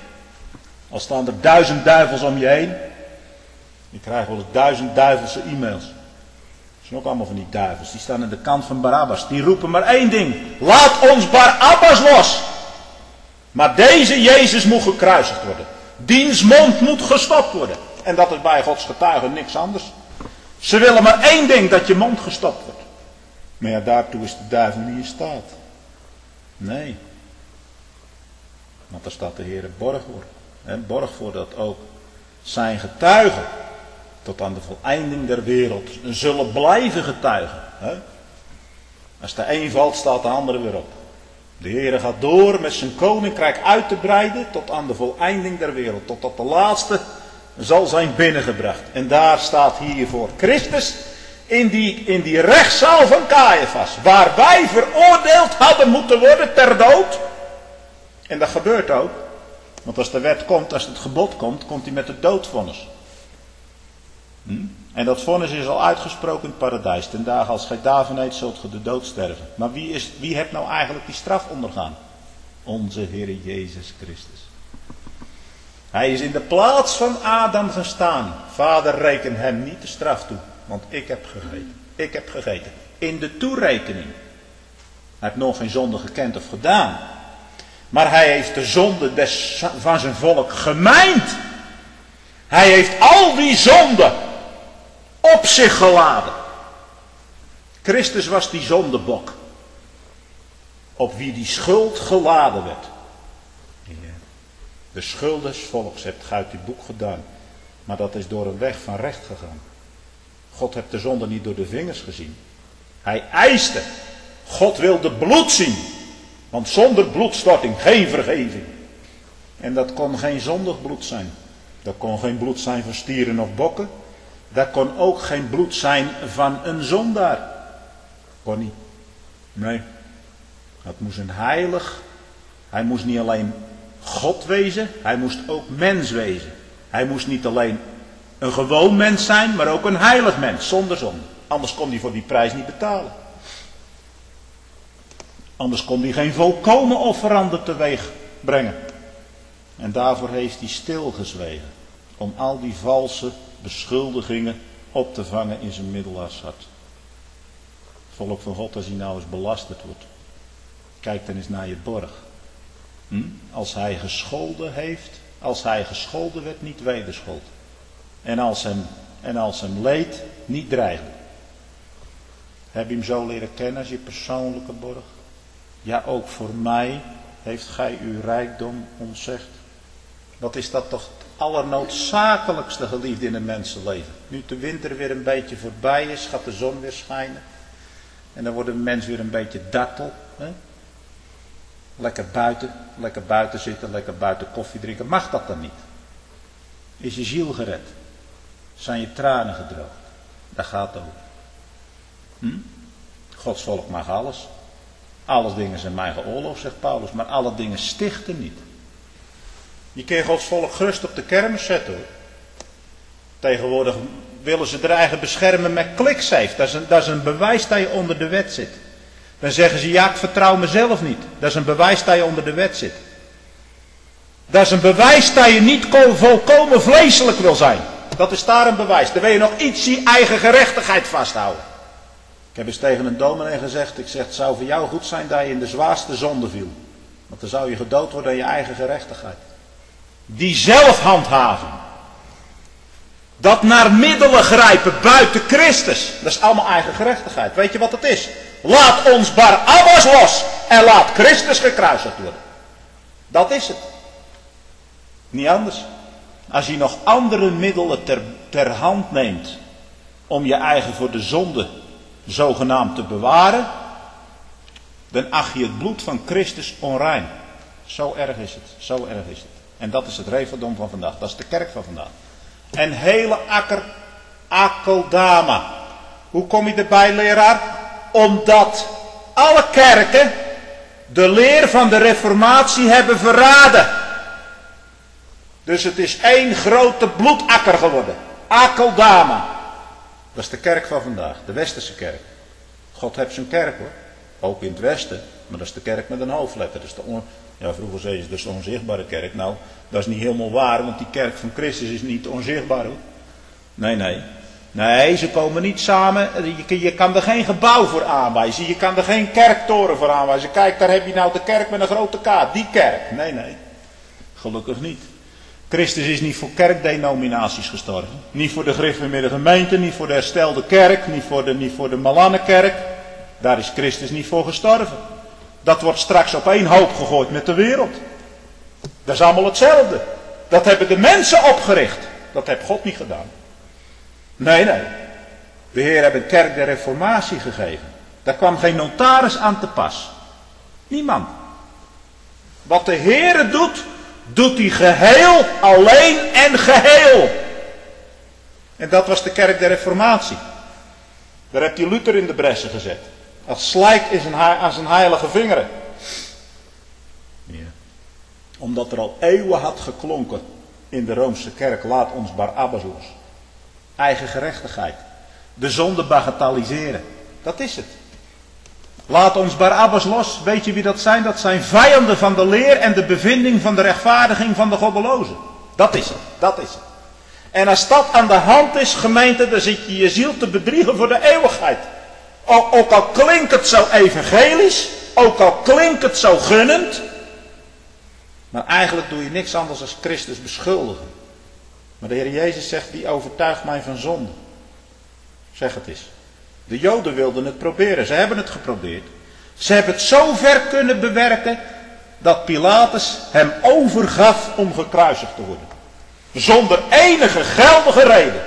Al staan er duizend duivels om je heen. Je krijgt wel eens duizend duivelse e-mails. Dat zijn ook allemaal van die duivels. Die staan aan de kant van Barabbas. Die roepen maar één ding. Laat ons Barabbas los. Maar deze Jezus moet gekruisigd worden. Diens mond moet gestopt worden. En dat is bij Gods getuigen niks anders. Ze willen maar één ding. Dat je mond gestopt wordt. Maar ja, daartoe is de duivel niet in staat. Nee. Want daar staat de Heer borg voor. En borg voor dat ook zijn getuigen. Tot aan de voleinding der wereld. Zullen blijven getuigen. Hè? Als de een valt, staat de andere weer op. De Heer gaat door met zijn koninkrijk uit te breiden. Tot aan de voleinding der wereld. Totdat de laatste zal zijn binnengebracht. En daar staat hiervoor Christus. In die, in die rechtszaal van Caiaphas. Waar wij veroordeeld hadden moeten worden ter dood. En dat gebeurt ook. Want als de wet komt, als het gebod komt, komt hij met het doodvonnis. Hm? En dat vonnis is al uitgesproken in het paradijs. Ten dagen als gij daarvan eet, zult ge de dood sterven. Maar wie, is, wie heeft nou eigenlijk die straf ondergaan? Onze Heer Jezus Christus. Hij is in de plaats van Adam gestaan. Vader, reken hem niet de straf toe. Want ik heb gegeten. Ik heb gegeten. In de toerekening. Hij heeft nog geen zonde gekend of gedaan. Maar hij heeft de zonde des, van zijn volk gemijnd. Hij heeft al die zonden op zich geladen. Christus was die zondebok. Op wie die schuld geladen werd. De schuld des volks hebt gij uit uw boek gedaan. Maar dat is door een weg van recht gegaan. God heeft de zonde niet door de vingers gezien. Hij eiste. God wilde bloed zien. Want zonder bloedstorting geen vergeving. En dat kon geen zondig bloed zijn. Dat kon geen bloed zijn van stieren of bokken. Dat kon ook geen bloed zijn van een zondaar. Kon niet. Nee. Dat moest een heilig. Hij moest niet alleen God wezen. Hij moest ook mens wezen. Hij moest niet alleen een gewoon mens zijn. Maar ook een heilig mens. Zonder zonde. Anders kon hij voor die prijs niet betalen. Anders kon hij geen volkomen offerande teweeg brengen. En daarvoor heeft hij stilgezwegen. Om al die valse beschuldigingen op te vangen in zijn middelaarshart. Volk van God, als hij nou eens belasterd wordt. Kijk dan eens naar je borg. Hm? Als hij gescholden heeft. Als hij gescholden werd, niet wederschold. En als hem, en als hem leed, niet dreigen. Heb je hem zo leren kennen als je persoonlijke borg? Ja, ook voor mij heeft gij uw rijkdom ontzegd. Wat is dat toch het allernoodzakelijkste, geliefde, in een mensenleven? Nu de winter weer een beetje voorbij is, gaat de zon weer schijnen. En dan wordt een mens weer een beetje dartel. Hè? Lekker buiten, lekker buiten zitten, lekker buiten koffie drinken. Mag dat dan niet? Is je ziel gered? Zijn je tranen gedroogd? Daar gaat het over. Hm? Gods volk mag alles. Alle dingen zijn mij geoorloofd, zegt Paulus. Maar alle dingen stichten niet. Je kan Gods volk gerust op de kermis zetten, hoor. Tegenwoordig willen ze er eigen beschermen met klikcijf. Dat is, een, dat is een bewijs dat je onder de wet zit. Dan zeggen ze, ja, ik vertrouw mezelf niet. Dat is een bewijs dat je onder de wet zit. Dat is een bewijs dat je niet volkomen vleeselijk wil zijn. Dat is daar een bewijs. Dan wil je nog iets je eigen gerechtigheid vasthouden. Ik heb eens tegen een dominee gezegd, ik zeg, het zou voor jou goed zijn dat je in de zwaarste zonde viel. Want dan zou je gedood worden aan je eigen gerechtigheid. Die zelfhandhaving. Dat naar middelen grijpen buiten Christus. Dat is allemaal eigen gerechtigheid. Weet je wat het is? Laat ons Barabbas los. En laat Christus gekruisigd worden. Dat is het. Niet anders. Als je nog andere middelen ter, ter hand neemt. Om je eigen voor de zonde zogenaamd te bewaren. Dan acht je het bloed van Christus onrein. Zo erg is het. Zo erg is het. En dat is het reveldom van vandaag. Dat is de kerk van vandaag. En hele akker, akkeldama. Hoe kom je erbij, leraar? Omdat alle kerken de leer van de reformatie hebben verraden. Dus het is één grote bloedakker geworden. Akkeldama. Dat is de kerk van vandaag. De westerse kerk. God heeft zijn kerk, hoor. Ook in het westen. Maar dat is de kerk met een hoofdletter. Dat is de on... Ja, vroeger zeiden ze, dat is de onzichtbare kerk. Nou, dat is niet helemaal waar, want die kerk van Christus is niet onzichtbaar, hoor. Nee, nee. Nee, ze komen niet samen. Je, je kan er geen gebouw voor aanwijzen. Je kan er geen kerktoren voor aanwijzen. Kijk, daar heb je nou de kerk met een grote K. Die kerk. Nee, nee. Gelukkig niet. Christus is niet voor kerkdenominaties gestorven. Niet voor de gereformeerde gemeente, niet voor de herstelde kerk, niet voor de, niet voor de Malannenkerk. Daar is Christus niet voor gestorven. Dat wordt straks op één hoop gegooid met de wereld. Dat is allemaal hetzelfde. Dat hebben de mensen opgericht. Dat heeft God niet gedaan. Nee, nee. De Heer heeft een kerk der reformatie gegeven. Daar kwam geen notaris aan te pas. Niemand. Wat de Heer doet, doet hij geheel, alleen en geheel. En dat was de kerk der reformatie. Daar heeft hij Luther in de bressen gezet. Als slijk in zijn, aan zijn heilige vingeren. Ja. Omdat er al eeuwen had geklonken in de Roomse kerk, laat ons Barabbas los. Eigen gerechtigheid. De zonde bagatelliseren. Dat is het. Laat ons Barabbas los. Weet je wie dat zijn? Dat zijn vijanden van de leer en de bevinding van de rechtvaardiging van de goddelozen. Dat is het. Dat is het. En als dat aan de hand is, gemeente, dan zit je je ziel te bedriegen voor de eeuwigheid. Ook al klinkt het zo evangelisch, ook al klinkt het zo gunnend, maar eigenlijk doe je niks anders dan Christus beschuldigen. Maar de Heer Jezus zegt, die overtuigt mij van zonde. Zeg het eens. De Joden wilden het proberen, ze hebben het geprobeerd. Ze hebben het zo ver kunnen bewerken, dat Pilatus hem overgaf om gekruisigd te worden. Zonder enige geldige reden.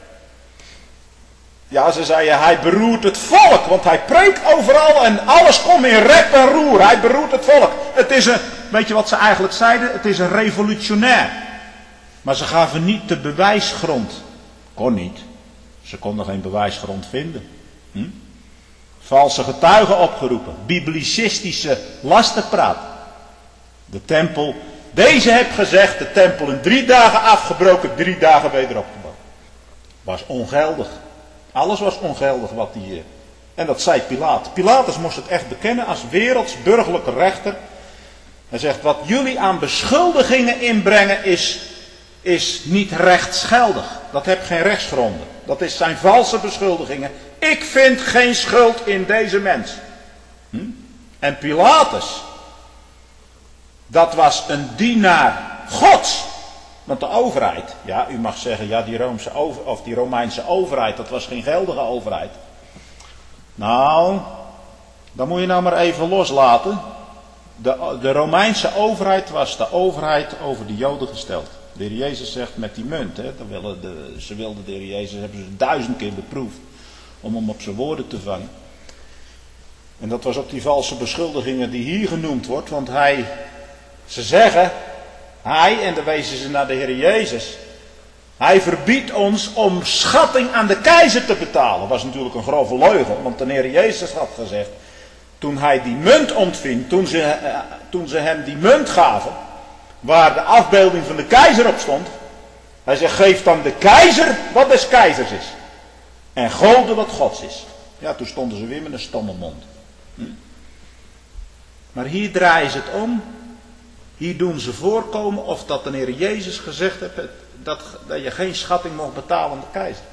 Ja, ze zeiden, hij beroert het volk, want hij preekt overal en alles komt in rep en roer. Hij beroert het volk. Het is een, weet je wat ze eigenlijk zeiden? Het is een revolutionair. Maar ze gaven niet de bewijsgrond. Kon niet. Ze konden geen bewijsgrond vinden. Hm? Valse getuigen opgeroepen. Biblicistische lastenpraat. De tempel, deze heb gezegd, de tempel in drie dagen afgebroken, drie dagen weder opgebouwd. Was ongeldig. Alles was ongeldig wat hij, En dat zei Pilatus. Pilatus moest het echt bekennen als wereldsburgerlijke rechter. Hij zegt, wat jullie aan beschuldigingen inbrengen is, is niet rechtsgeldig. Dat heeft geen rechtsgronden. Dat is zijn valse beschuldigingen. Ik vind geen schuld in deze mens. Hm? En Pilatus, dat was een dienaar Gods. Want de overheid, ja, u mag zeggen, ja, die, Roomse over, of die Romeinse overheid, dat was geen geldige overheid. Nou, dan moet je nou maar even loslaten. De, de Romeinse overheid was de overheid over de Joden gesteld. De Heer Jezus zegt met die munt, hè, dan willen de, ze wilden de Heer Jezus, hebben ze duizend keer beproefd om hem op zijn woorden te vangen. En dat was op die valse beschuldigingen die hier genoemd wordt, want hij, ze zeggen, hij, en dan wezen ze naar de Heer Jezus, hij verbiedt ons om schatting aan de keizer te betalen. Dat was natuurlijk een grove leugen, want de Heer Jezus had gezegd, toen hij die munt ontving, toen ze, uh, toen ze hem die munt gaven, waar de afbeelding van de keizer op stond, hij zegt, geef dan de keizer wat des keizers is. En Gode wat Gods is. Ja, toen stonden ze weer met een stomme mond. Hm? Maar hier draaien ze het om. Hier doen ze voorkomen of dat de Heer Jezus gezegd heeft dat, dat je geen schatting mocht betalen aan de keizer.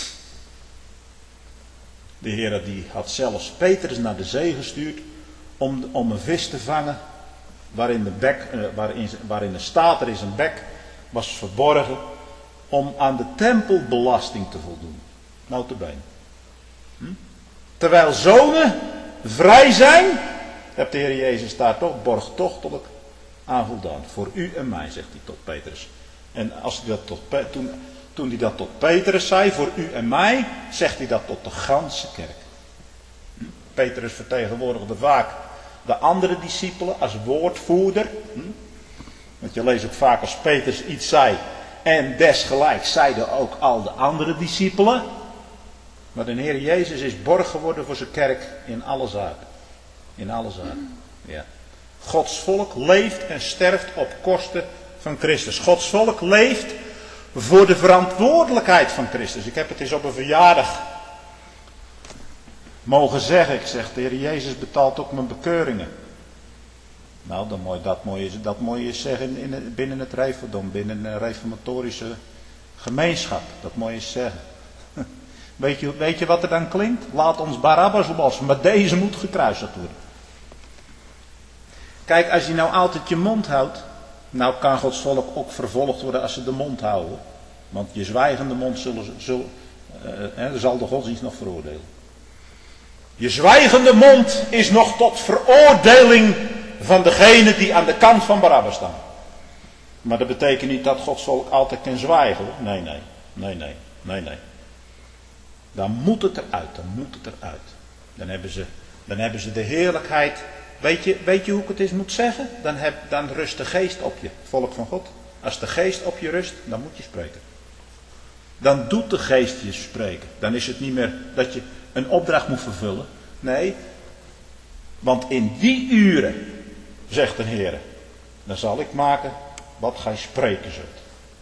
De Heer die had zelfs Petrus naar de zee gestuurd om, om een vis te vangen waarin de, bek, waarin, waarin de stater in zijn bek was verborgen om aan de tempelbelasting te voldoen. Notabene. Hm? Terwijl zonen vrij zijn, heeft de Heer Jezus daar toch borgtochtelijk aan voldaan. Voor u en mij, zegt hij tot Petrus. En als hij dat tot, toen, toen hij dat tot Petrus zei, voor u en mij, zegt hij dat tot de ganse kerk. Hm? Petrus vertegenwoordigde vaak de andere discipelen als woordvoerder. Hm? Want je leest ook vaak als Petrus iets zei. En desgelijks zeiden ook al de andere discipelen. Maar de Heer Jezus is borg geworden voor zijn kerk in alle zaken. In alle zaken. Ja. Gods volk leeft en sterft op kosten van Christus. Gods volk leeft voor de verantwoordelijkheid van Christus. Ik heb het eens op een verjaardag mogen zeggen. Ik zeg, de Heer Jezus betaalt ook mijn bekeuringen. Nou, dan moet je, dat, moet je, dat moet je zeggen in het, binnen het Referdom, binnen een reformatorische gemeenschap. Dat moet je zeggen. Weet je, weet je wat er dan klinkt? Laat ons Barabbas los, maar deze moet gekruisigd worden. Kijk, als je nou altijd je mond houdt, nou kan Gods volk ook vervolgd worden als ze de mond houden. Want je zwijgende mond zullen, zullen, uh, uh, zal de godsdienst nog veroordelen. Je zwijgende mond is nog tot veroordeling van degene die aan de kant van Barabbas staan. Maar dat betekent niet dat Gods volk altijd kan zwijgen. Nee, nee, nee, nee, nee, nee. Dan moet het eruit, dan moet het eruit. Dan hebben ze, dan hebben ze de heerlijkheid. Weet je, weet je hoe ik het eens moet zeggen? Dan, heb, dan rust de geest op je, volk van God. Als de geest op je rust, dan moet je spreken. Dan doet de geest je spreken. Dan is het niet meer dat je een opdracht moet vervullen. Nee, want in die uren, zegt de Heer, dan zal ik maken wat gij spreken zult.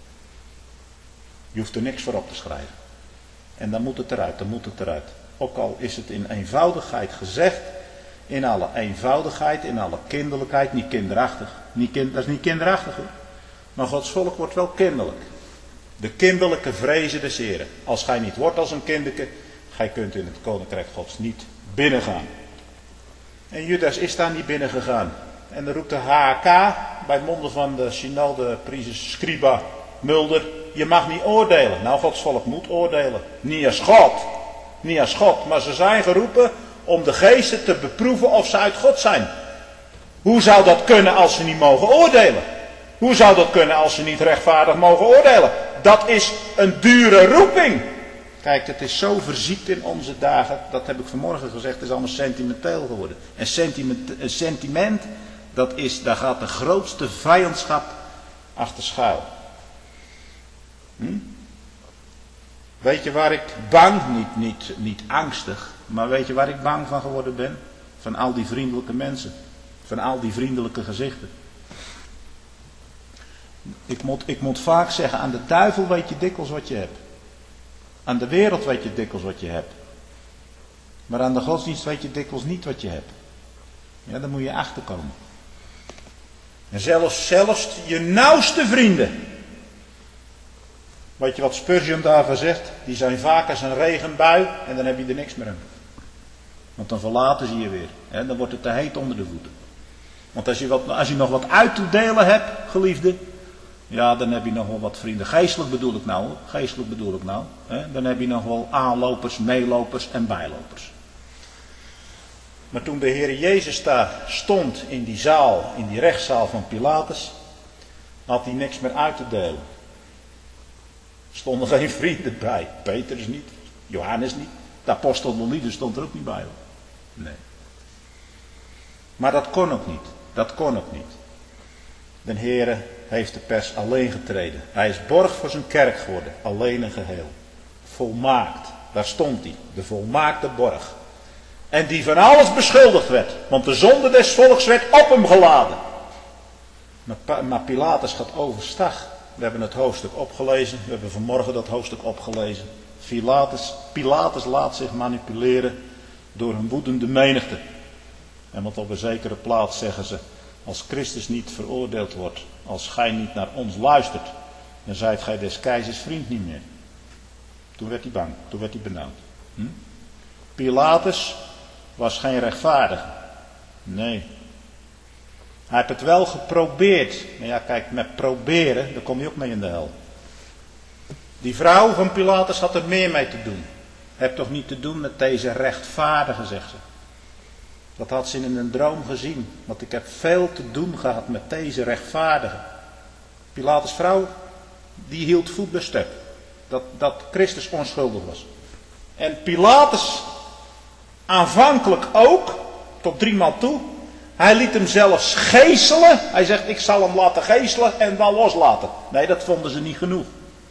Je hoeft er niks voor op te schrijven. En dan moet het eruit, dan moet het eruit. Ook al is het in eenvoudigheid gezegd, in alle eenvoudigheid, in alle kinderlijkheid, niet kinderachtig. Niet kind, dat is niet kinderachtig hoor. Maar Gods volk wordt wel kinderlijk. De kinderlijke vrezen des Heren. Als gij niet wordt als een kinderke, gij kunt in het koninkrijk Gods niet binnengaan. En Judas is daar niet binnengegaan. En dan roept de H K bij monden van de synode, priester Scriba Mulder, je mag niet oordelen. Nou, Gods volk moet oordelen. Niet als God. Niet als God. Maar ze zijn geroepen om de geesten te beproeven of ze uit God zijn. Hoe zou dat kunnen als ze niet mogen oordelen? Hoe zou dat kunnen als ze niet rechtvaardig mogen oordelen? Dat is een dure roeping. Kijk, het is zo verziekt in onze dagen. Dat heb ik vanmorgen gezegd. Het is allemaal sentimenteel geworden. En sentiment, een sentiment, dat is, daar gaat de grootste vijandschap achter schuil. Hm? Weet je waar ik bang, niet, niet, niet angstig, maar weet je waar ik bang van geworden ben? Van al die vriendelijke mensen. Van al die vriendelijke gezichten. Ik moet, ik moet vaak zeggen, aan de duivel weet je dikwijls wat je hebt. Aan de wereld weet je dikwijls wat je hebt. Maar aan de godsdienst weet je dikwijls niet wat je hebt. Ja, daar moet je achterkomen. En zelfs, zelfs je nauwste vrienden. Weet je wat Spurgeon daarvan zegt? Die zijn vaak als een regenbui en dan heb je er niks meer aan. Want dan verlaten ze je weer. Hè? Dan wordt het te heet onder de voeten. Want als je, wat, als je nog wat uit te delen hebt, geliefde. Ja, dan heb je nog wel wat vrienden. Geestelijk bedoel ik nou. Geestelijk bedoel ik nou. Hè? Dan heb je nog wel aanlopers, meelopers en bijlopers. Maar toen de Heer Jezus daar stond in die zaal, in die rechtszaal van Pilatus, had hij niks meer uit te delen. Er stonden geen vrienden bij. Petrus niet, Johannes niet. De apostel de liefde stond er ook niet bij. Nee. Maar dat kon ook niet. Dat kon ook niet. De Heere heeft de pers alleen getreden. Hij is borg voor zijn kerk geworden. Alleen en geheel. Volmaakt. Daar stond hij. De volmaakte borg. En die van alles beschuldigd werd. Want de zonde des volks werd op hem geladen. Maar, maar Pilatus gaat overstag. We hebben het hoofdstuk opgelezen. We hebben vanmorgen dat hoofdstuk opgelezen. Pilatus, Pilatus laat zich manipuleren door een woedende menigte. En want op een zekere plaats zeggen ze, als Christus niet veroordeeld wordt, als gij niet naar ons luistert, dan zijt gij des keizers vriend niet meer. Toen werd hij bang, toen werd hij benauwd. Hm? Pilatus was geen rechtvaardige. Nee. Hij heeft het wel geprobeerd. Maar ja, kijk, met proberen, daar kom je ook mee in de hel. Die vrouw van Pilatus had er meer mee te doen. Heb toch niet te doen met deze rechtvaardige, zegt ze. Dat had ze in een droom gezien. Want ik heb veel te doen gehad met deze rechtvaardige. Pilatus' vrouw, die hield voet bij stuk. Dat, dat Christus onschuldig was. En Pilatus aanvankelijk ook, tot driemaal toe. Hij liet hem zelfs geeselen. Hij zegt, ik zal hem laten geeselen en dan loslaten. Nee, dat vonden ze niet genoeg.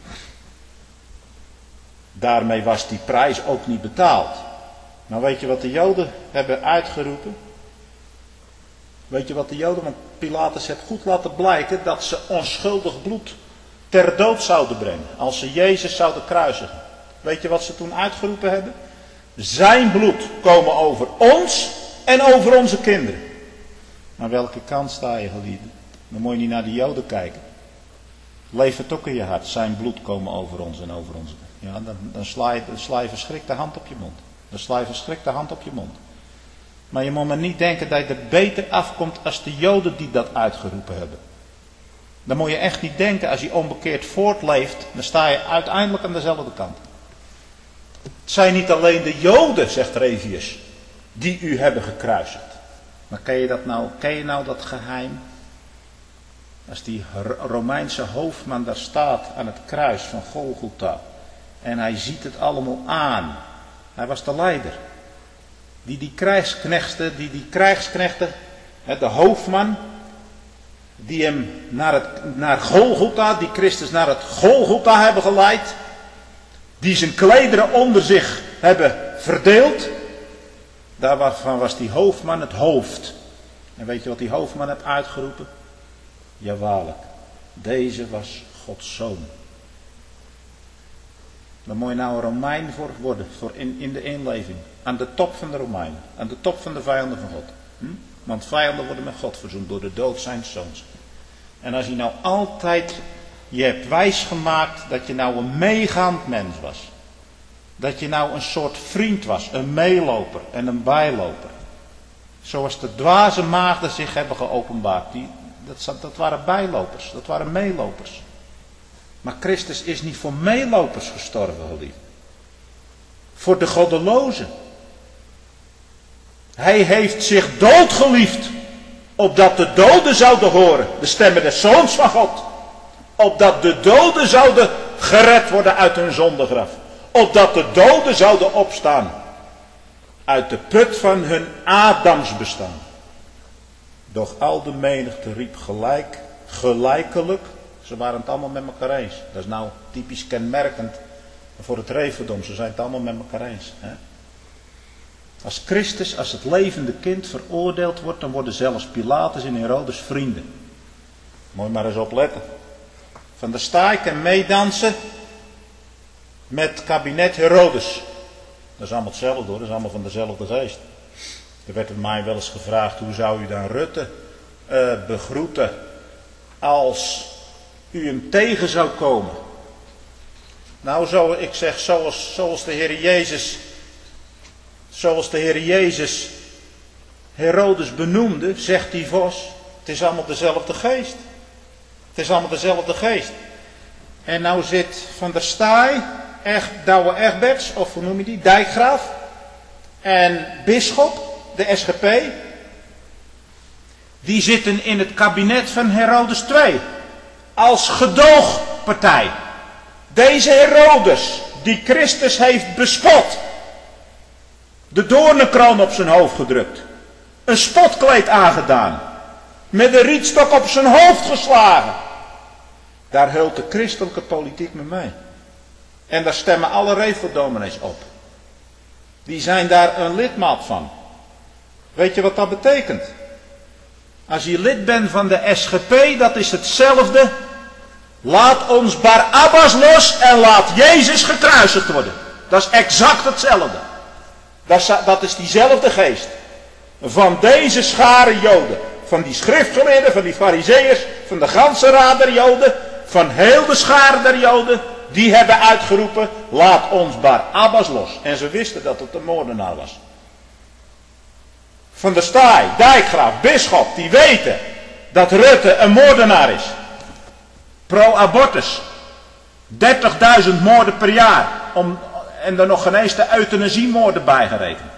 Daarmee was die prijs ook niet betaald. Nou, weet je wat de Joden hebben uitgeroepen? Weet je wat de Joden, want Pilatus heeft goed laten blijken dat ze onschuldig bloed ter dood zouden brengen. Als ze Jezus zouden kruisigen. Weet je wat ze toen uitgeroepen hebben? Zijn bloed komen over ons en over onze kinderen. Maar welke kant sta je, geliefde? Dan moet je niet naar de Joden kijken. Leef het ook in je hart. Zijn bloed komen over ons en over onze. Ja, dan, dan, sla je, dan sla je verschrikt de hand op je mond. Dan sla je verschrikt de hand op je mond. Maar je moet maar niet denken dat je er beter afkomt als de Joden die dat uitgeroepen hebben. Dan moet je echt niet denken, als je onbekeerd voortleeft, dan sta je uiteindelijk aan dezelfde kant. Het zijn niet alleen de Joden, zegt Revius, die u hebben gekruisigd. Maar ken je dat nou, ken je nou dat geheim? Als die Romeinse hoofdman daar staat aan het kruis van Golgotha. En hij ziet het allemaal aan. Hij was de leider. Die die krijgsknechten, die die krijgsknechten, de hoofdman, die hem naar, het, naar Golgotha, die Christus naar het Golgotha hebben geleid. Die zijn klederen onder zich hebben verdeeld. Daarvan was die hoofdman het hoofd. En weet je wat die hoofdman heeft uitgeroepen? Ja, waarlijk. Deze was Gods zoon. Daar moet je nou een Romein voor worden. Voor in, in de inleving. Aan de top van de Romeinen. Aan de top van de vijanden van God. Hm? Want vijanden worden met God verzoend door de dood zijns zoons. En als je nou altijd je hebt wijsgemaakt dat je nou een meegaand mens was. Dat je nou een soort vriend was. Een meeloper en een bijloper. Zoals de dwaze maagden zich hebben geopenbaard. Die, dat, dat waren bijlopers. Dat waren meelopers. Maar Christus is niet voor meelopers gestorven, geliefd. Voor de goddelozen. Hij heeft zich doodgeliefd. Opdat de doden zouden horen. De stemmen des zoons van God. Opdat de doden zouden gered worden uit hun zondegraf. Opdat de doden zouden opstaan. Uit de put van hun Adams bestaan. Doch al de menigte riep gelijk, gelijkelijk. Ze waren het allemaal met elkaar eens. Dat is nou typisch kenmerkend voor het Reverdom. Ze zijn het allemaal met elkaar eens. Hè? Als Christus, als het levende kind veroordeeld wordt, dan worden zelfs Pilatus en Herodes vrienden. Moet je maar eens opletten. Van der Staai kan meedansen met kabinet Herodes. Dat is allemaal hetzelfde hoor, dat is allemaal van dezelfde geest. Er werd mij wel eens gevraagd, hoe zou u dan Rutte uh, begroeten als u hem tegen zou komen? Nou, zo, ik zeg zoals, zoals de Heer Jezus, zoals de Heer Jezus Herodes benoemde, zegt die vos, het is allemaal dezelfde geest. Het is allemaal dezelfde geest. En nou zit Van der Staaij, echt, Douwe Egberts, of hoe noem je die, Dijkgraaf, en Bisschop, de S G P, die zitten in het kabinet van Herodes de Tweede, als gedoogpartij. Deze Herodes, die Christus heeft bespot, de doornenkroon op zijn hoofd gedrukt, een spotkleed aangedaan, met een rietstok op zijn hoofd geslagen. Daar hult de christelijke politiek mee mee. En daar stemmen alle reveldominees op. Die zijn daar een lidmaat van. Weet je wat dat betekent? Als je lid bent van de S G P, dat is hetzelfde. Laat ons Barabbas los en laat Jezus gekruisigd worden. Dat is exact hetzelfde. Dat is, dat is diezelfde geest. Van deze schare Joden. Van die schriftgeleerden, van die farizeeërs, van de ganse raad der Joden, van heel de schare der Joden, die hebben uitgeroepen, laat ons Barabbas los. En ze wisten dat het een moordenaar was. Van der Staaij, Dijkgraaf, Bisschop, die weten dat Rutte een moordenaar is. Pro-abortus. dertigduizend moorden per jaar. Om, en er nog geen eens de euthanasiemoorden bijgerekend.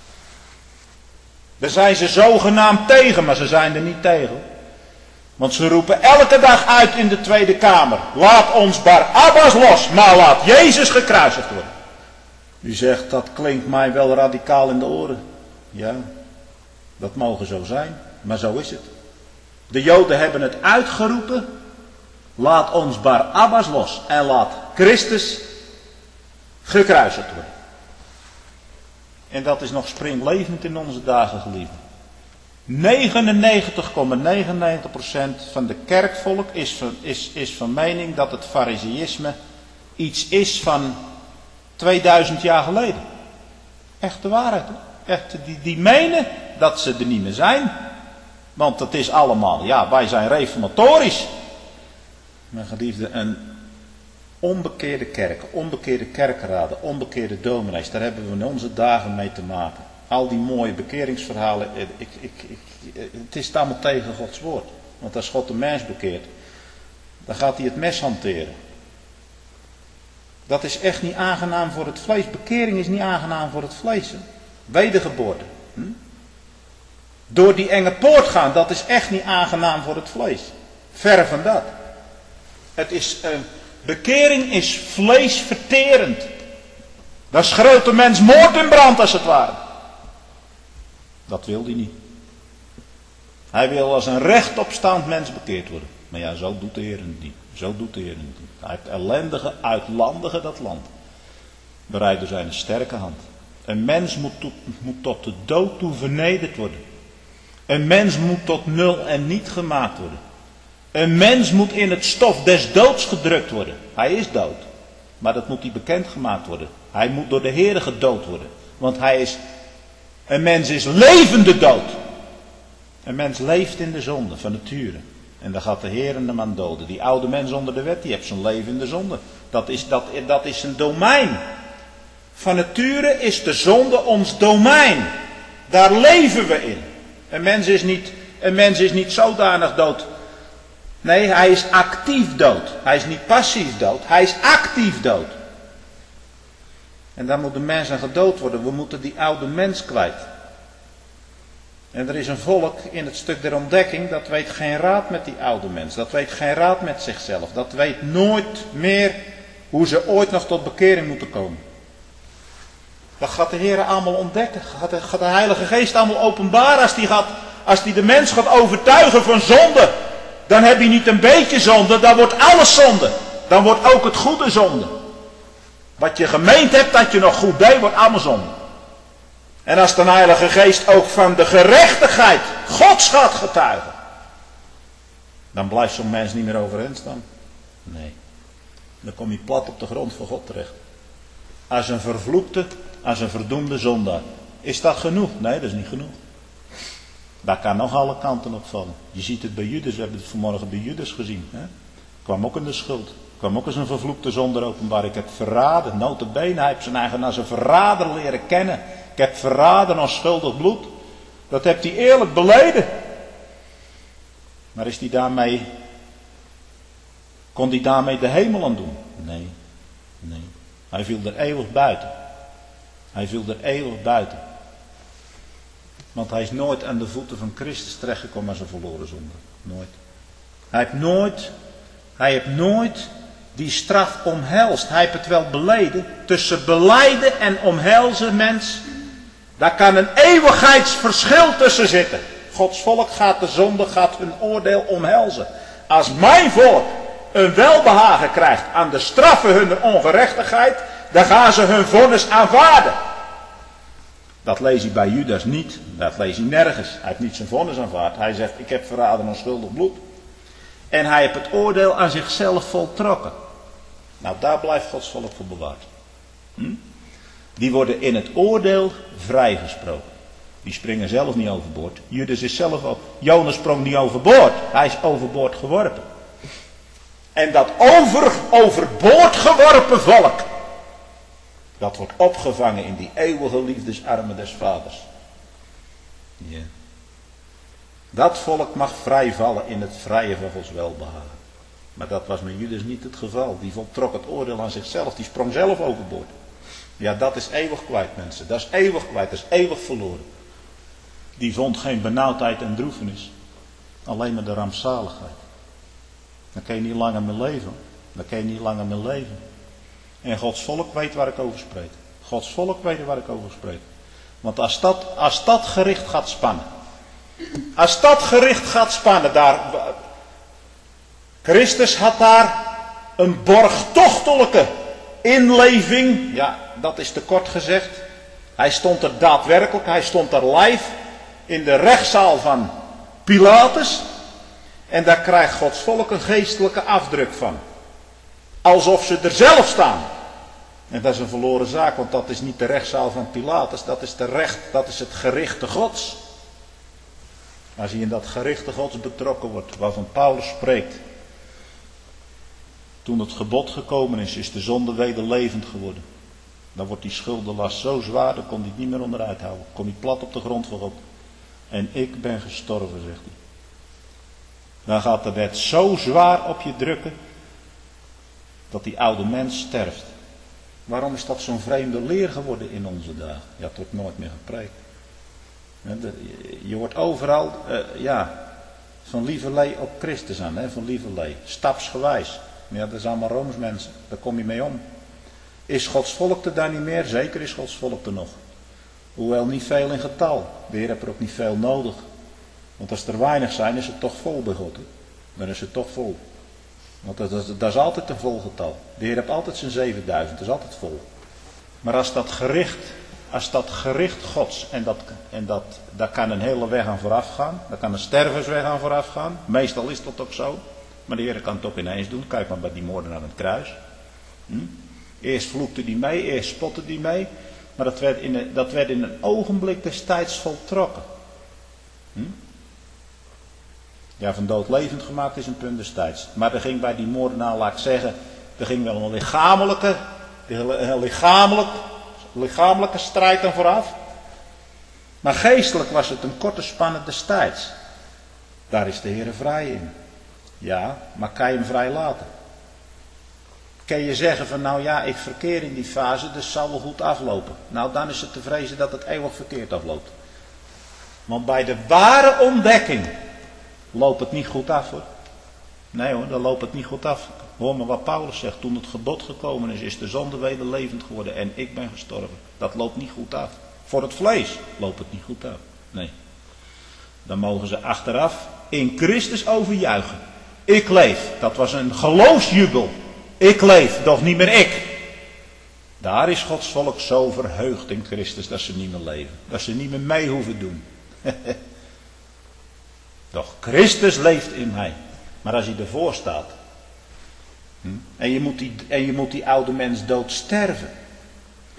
Daar zijn ze zogenaamd tegen, maar ze zijn er niet tegen. Want ze roepen elke dag uit in de Tweede Kamer. Laat ons Barabbas los, maar laat Jezus gekruisigd worden. U zegt, dat klinkt mij wel radicaal in de oren. Ja, dat mogen zo zijn, maar zo is het. De Joden hebben het uitgeroepen. Laat ons Barabbas los en laat Christus gekruisigd worden. En dat is nog springlevend in onze dagen, geliefden. negenennegentig komma negenennegentig procent van de kerkvolk is van, is, is van mening dat het farizeïsme iets is van tweeduizend jaar geleden. Echt de waarheid. Echt, die, die menen dat ze er niet meer zijn. Want het is allemaal, ja, wij zijn reformatorisch. Maar geliefde, een onbekeerde kerk, onbekeerde kerkraden, onbekeerde dominees, daar hebben we in onze dagen mee te maken. Al die mooie bekeringsverhalen, ik, ik, ik, het is allemaal tegen Gods woord. Want als God de mens bekeert, dan gaat hij het mes hanteren. Dat is echt niet aangenaam voor het vlees. Bekering is niet aangenaam voor het vlees. Hè? Wedergeboorte. Hm? Door die enge poort gaan, dat is echt niet aangenaam voor het vlees. Verre van dat. Het is, uh, bekering is vleesverterend. Dan schreeuwt de mens moord in brand als het ware. Dat wil hij niet. Hij wil als een rechtopstaand mens bekeerd worden. Maar ja, zo doet de Heer het niet. Zo doet de Heer het niet. Hij heeft ellendige, uitlandige dat land. Bereid door zijn sterke hand. Een mens moet, to, moet tot de dood toe vernederd worden. Een mens moet tot nul en niet gemaakt worden. Een mens moet in het stof des doods gedrukt worden. Hij is dood. Maar dat moet hij bekendgemaakt worden. Hij moet door de Heere gedood worden. Want hij is... Een mens is levende dood. Een mens leeft in de zonde van nature. En dan gaat de Heer hem aan doden. Die oude mens onder de wet, die heeft zijn leven in de zonde. Dat is, dat, dat is een domein. Van nature is de zonde ons domein. Daar leven we in. Een mens is niet, een mens is niet zodanig dood. Nee, hij is actief dood. Hij is niet passief dood. Hij is actief dood. En dan moet de mens aan gedood worden. We moeten die oude mens kwijt. En er is een volk in het stuk der ontdekking, dat weet geen raad met die oude mens. Dat weet geen raad met zichzelf. Dat weet nooit meer hoe ze ooit nog tot bekering moeten komen. Dat gaat de Heer allemaal ontdekken. Gaat de, gaat de Heilige Geest allemaal openbaren. Als die, gaat, als die de mens gaat overtuigen van zonde. Dan heb je niet een beetje zonde, dan wordt alles zonde. Dan wordt ook het goede zonde. Wat je gemeend hebt dat je nog goed deed, wordt allemaal zonde. En als de Heilige Geest ook van de gerechtigheid Gods gaat getuigen. Dan blijft zo'n mens niet meer overeind staan. Nee. Dan kom je plat op de grond voor God terecht. als een vervloekte, als een verdoemde zondaar. Is dat genoeg? Nee, dat is niet genoeg. Daar kan nog alle kanten op vallen. Je ziet het bij Judas, we hebben het vanmorgen bij Judas gezien. Hè? Kwam ook in de schuld. Kwam ook als een vervloekte zondaar openbaar. Ik heb verraden, nota bene, hij heeft zijn eigen als een verrader leren kennen. Ik heb verraden als schuldig bloed. Dat heeft hij eerlijk beleden. Maar is hij daarmee, kon hij daarmee de hemel aan doen? Nee, nee. Hij viel er eeuwig buiten. Hij viel er eeuwig buiten. Want hij is nooit aan de voeten van Christus terechtgekomen als een verloren zonde. Nooit. Hij heeft nooit, hij heeft nooit die straf omhelst. Hij heeft het wel beleden. Tussen belijden en omhelzen, mens, daar kan een eeuwigheidsverschil tussen zitten. Gods volk gaat de zonde, gaat hun oordeel omhelzen. Als mijn volk een welbehagen krijgt aan de straffen hun ongerechtigheid, dan gaan ze hun vonnis aanvaarden. Dat lees hij bij Judas niet. Dat lees hij nergens. Hij heeft niet zijn vonnis aanvaard. Hij zegt, ik heb verraden onschuldig bloed. En hij heeft het oordeel aan zichzelf voltrokken. Nou, daar blijft Gods volk voor bewaard. Hm? Die worden in het oordeel vrijgesproken. Die springen zelf niet overboord. Judas is zelf ook. Jonas sprong niet overboord. Hij is overboord geworpen. En dat over, overboord geworpen volk, dat wordt opgevangen in die eeuwige liefdesarmen des vaders. Ja. Dat volk mag vrijvallen in het vrije van Gods welbehagen. Maar dat was met Judas niet het geval. Die voltrok het oordeel aan zichzelf. Die sprong zelf overboord. Ja, dat is eeuwig kwijt, mensen. Dat is eeuwig kwijt. Dat is eeuwig verloren. Die vond geen benauwdheid en droefenis. Alleen maar de rampzaligheid. Dan kun je niet langer meer leven. Dan kun je niet langer meer leven. En Gods volk weet waar ik over spreek. Gods volk weet waar ik over spreek. Want als dat, als dat gericht gaat spannen. Als dat gericht gaat spannen. Daar, Christus had daar een borgtochtelijke inleving. Ja, dat is te kort gezegd. Hij stond er daadwerkelijk. Hij stond er live. In de rechtszaal van Pilatus. En daar krijgt Gods volk een geestelijke afdruk van. Alsof ze er zelf staan. En dat is een verloren zaak, want dat is niet de rechtszaal van Pilatus. Dat is, de recht, dat is het gerichte Gods. Als hij in dat gerichte Gods betrokken wordt, waarvan Paulus spreekt. Toen het gebod gekomen is, is de zonde wederlevend geworden. Dan wordt die schuldenlast zo zwaar, dan kon hij het niet meer onderuit houden. Kom hij plat op de grond voor God. En ik ben gestorven, zegt hij. Dan gaat de wet zo zwaar op je drukken, dat die oude mens sterft. Waarom is dat zo'n vreemde leer geworden in onze dagen? Ja, het wordt nooit meer gepreekt. Je wordt overal, uh, ja, van lieverlee op Christus aan, hè, van lieverlee. Stapsgewijs. Ja, dat is allemaal Rooms mensen. Daar kom je mee om. Is Gods volk er daar niet meer? Zeker is Gods volk er nog. Hoewel niet veel in getal. De Heer heeft er ook niet veel nodig. Want als er weinig zijn, is het toch vol bij God. Hè? Dan is het toch vol. Want dat, dat, dat is altijd een vol getal. De Heer heeft altijd zijn zevenduizend, dat is altijd vol. Maar als dat gericht, als dat gericht Gods, en, dat, en dat, daar kan een hele weg aan vooraf gaan. Daar kan een stervensweg aan vooraf gaan. Meestal is dat ook zo. Maar de Heer kan het ook ineens doen. Kijk maar bij die moordenaar aan het kruis. Hm? Eerst vloekte die mee, eerst spotte die mee. Maar dat werd in een, dat werd in een ogenblik destijds voltrokken. Hm? Ja, van dood levend gemaakt is een punt destijds. Maar er ging bij die moordenaar, laat ik zeggen, er ging wel een lichamelijke, een lichamelijk, lichamelijke strijd aan vooraf. Maar geestelijk was het een korte spanne destijds. Daar is de Heer vrij in. Ja, maar kan je hem vrij laten? Kan je zeggen van nou ja, ik verkeer in die fase, dus zal wel goed aflopen. Nou, dan is het te vrezen dat het eeuwig verkeerd afloopt. Want bij de ware ontdekking loopt het niet goed af hoor. Nee hoor, dan loopt het niet goed af. Hoor maar wat Paulus zegt, toen het gebod gekomen is, is de zonde wederlevend geworden en ik ben gestorven. Dat loopt niet goed af. Voor het vlees loopt het niet goed af. Nee. Dan mogen ze achteraf in Christus overjuichen. Ik leef. Dat was een geloofsjubel. Ik leef, doch niet meer ik. Daar is Gods volk zo verheugd in Christus dat ze niet meer leven. Dat ze niet meer mee hoeven doen. Doch Christus leeft in mij. Maar als hij ervoor staat. Hm, en, je moet die, en je moet die oude mens dood sterven.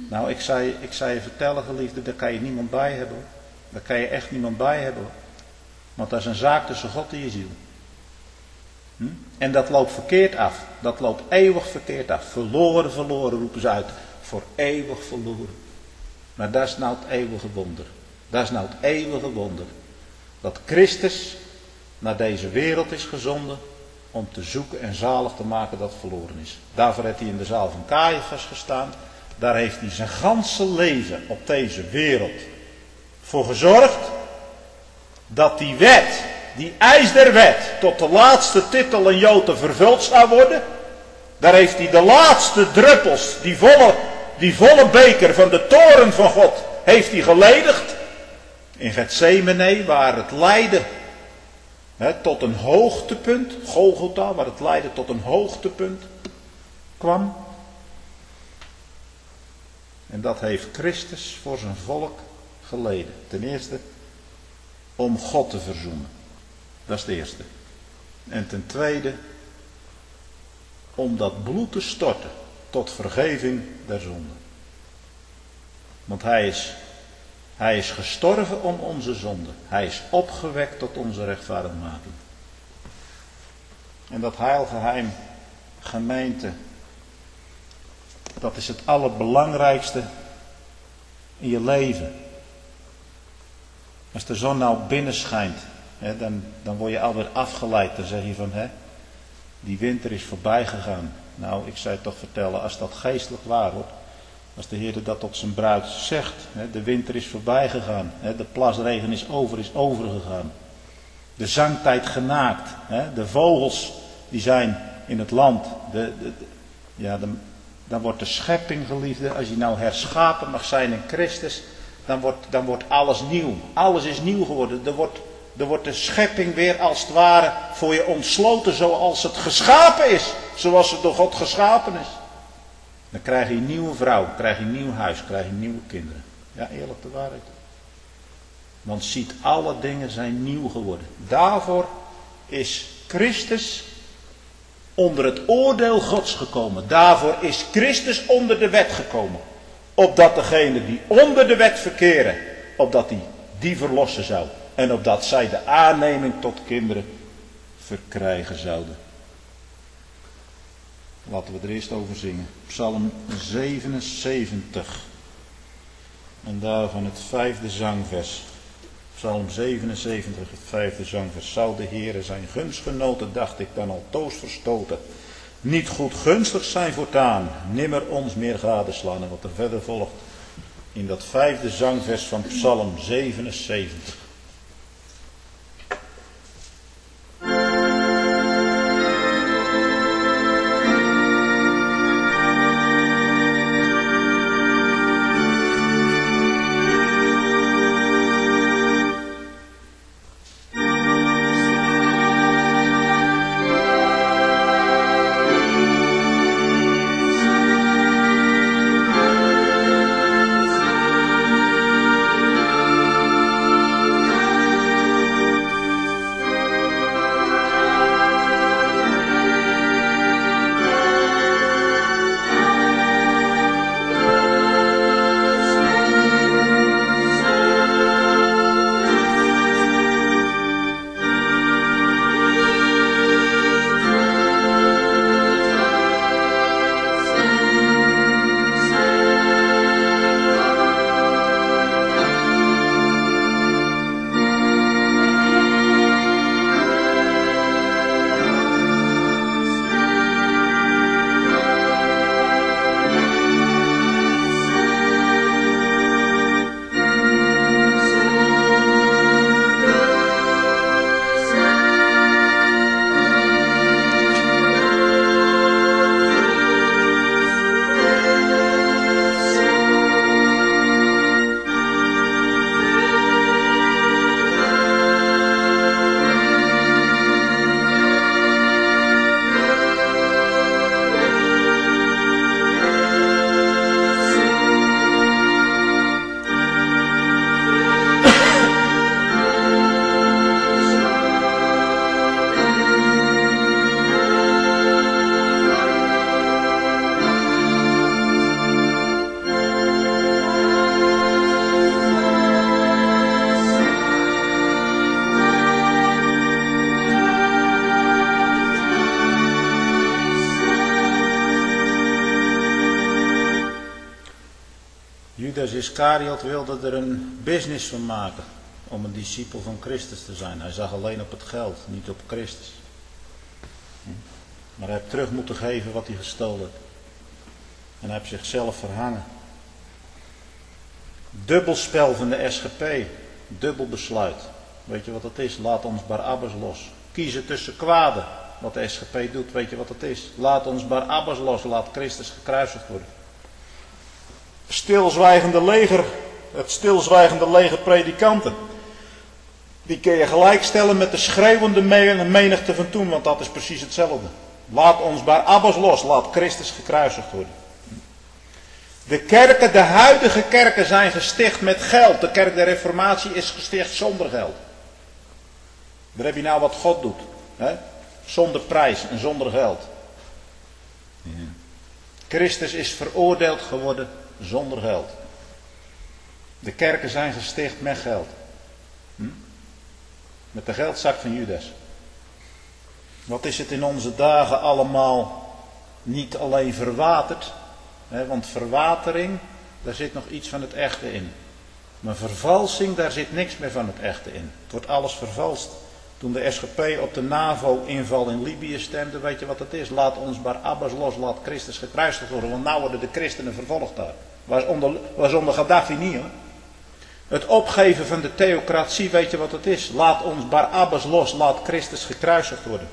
Nou, ik zei, ik zei je vertellen, geliefde, daar kan je niemand bij hebben. Hoor. Daar kan je echt niemand bij hebben. Hoor. Want dat is een zaak tussen God en je ziel. Hm? En dat loopt verkeerd af. Dat loopt eeuwig verkeerd af. Verloren, verloren roepen ze uit. Voor eeuwig verloren. Maar dat is nou het eeuwige wonder. Dat is nou het eeuwige wonder. Dat Christus naar deze wereld is gezonden om te zoeken en zalig te maken dat verloren is. Daarvoor heeft hij in de zaal van Caiaphas gestaan. Daar heeft hij zijn ganse leven op deze wereld voor gezorgd dat die wet, die eis der wet, tot de laatste titel en jota vervuld zou worden. Daar heeft hij de laatste druppels, die volle, die volle beker van de toorn van God, heeft hij geledigd. In Gethsemane, waar het lijden he, tot een hoogtepunt, Golgotha, waar het lijden tot een hoogtepunt kwam. En dat heeft Christus voor zijn volk geleden. Ten eerste om God te verzoenen. Dat is het eerste. En ten tweede om dat bloed te storten tot vergeving der zonden. Want hij is, hij is gestorven om onze zonden. Hij is opgewekt tot onze rechtvaardigmaking. En dat heilgeheim, gemeente, dat is het allerbelangrijkste in je leven. Als de zon nou binnen schijnt, hè, dan, dan word je alweer afgeleid. Dan zeg je van, hè, die winter is voorbij gegaan. Nou, ik zou je toch vertellen, als dat geestelijk waar wordt, als de Heer dat tot zijn bruid zegt, hè, de winter is voorbij gegaan, hè, de plasregen is over, is overgegaan. De zangtijd genaakt, hè, de vogels die zijn in het land, de, de, de, ja, de, dan wordt de schepping, geliefde, als je nou herschapen mag zijn in Christus, dan wordt, dan wordt alles nieuw. Alles is nieuw geworden. Er wordt, er wordt de schepping weer als het ware voor je ontsloten zoals het geschapen is. Zoals het door God geschapen is. Dan krijg je een nieuwe vrouw, krijg je een nieuw huis, krijg je nieuwe kinderen. Ja, eerlijk de waarheid. Want ziet, alle dingen zijn nieuw geworden. Daarvoor is Christus onder het oordeel Gods gekomen. Daarvoor is Christus onder de wet gekomen. Opdat degene die onder de wet verkeren, opdat die die verlossen zou. En opdat zij de aanneming tot kinderen verkrijgen zouden. Laten we er eerst over zingen. Psalm zevenenzeventig. En daarvan het vijfde zangvers. Psalm zevenenzeventig, het vijfde zangvers. Zou de Heere zijn gunstgenoten, dacht ik dan altoos verstoten, niet goed gunstig zijn voortaan, nimmer ons meer gadeslaan. En wat er verder volgt in dat vijfde zangvers van Psalm zevenenzeventig. Thank Judas Iscariot wilde er een business van maken om een discipel van Christus te zijn. Hij zag alleen op het geld, niet op Christus. Maar hij heeft terug moeten geven wat hij gestolen heeft. En hij heeft zichzelf verhangen. Dubbelspel van de S G P. Dubbel besluit. Weet je wat dat is? Laat ons Barabbas los. Kiezen tussen kwade. Wat de S G P doet, weet je wat dat is? Laat ons Barabbas los. Laat Christus gekruisigd worden. Stilzwijgende leger. Het stilzwijgende leger predikanten. Die kun je gelijkstellen met de schreeuwende menigte van toen. Want dat is precies hetzelfde. Laat ons Barabbas los. Laat Christus gekruisigd worden. De kerken, de huidige kerken zijn gesticht met geld. De kerk der Reformatie is gesticht zonder geld. Daar heb je nou wat God doet. Hè? Zonder prijs en zonder geld. Ja. Christus is veroordeeld geworden zonder geld. De kerken zijn gesticht met geld. Hm? Met de geldzak van Judas. Wat is het in onze dagen allemaal niet alleen verwaterd. Hè? Want verwatering, daar zit nog iets van het echte in. Maar vervalsing, daar zit niks meer van het echte in. Het wordt alles vervalst. Toen de S G P op de NAVO-inval in Libië stemde, weet je wat het is? Laat ons Barabbas los, laat Christus gekruisigd worden. Want nou worden de christenen vervolgd daar. Was onder, was onder Gaddafi niet hoor. Het opgeven van de theocratie, weet je wat het is? Laat ons Barabbas los, laat Christus gekruisigd worden.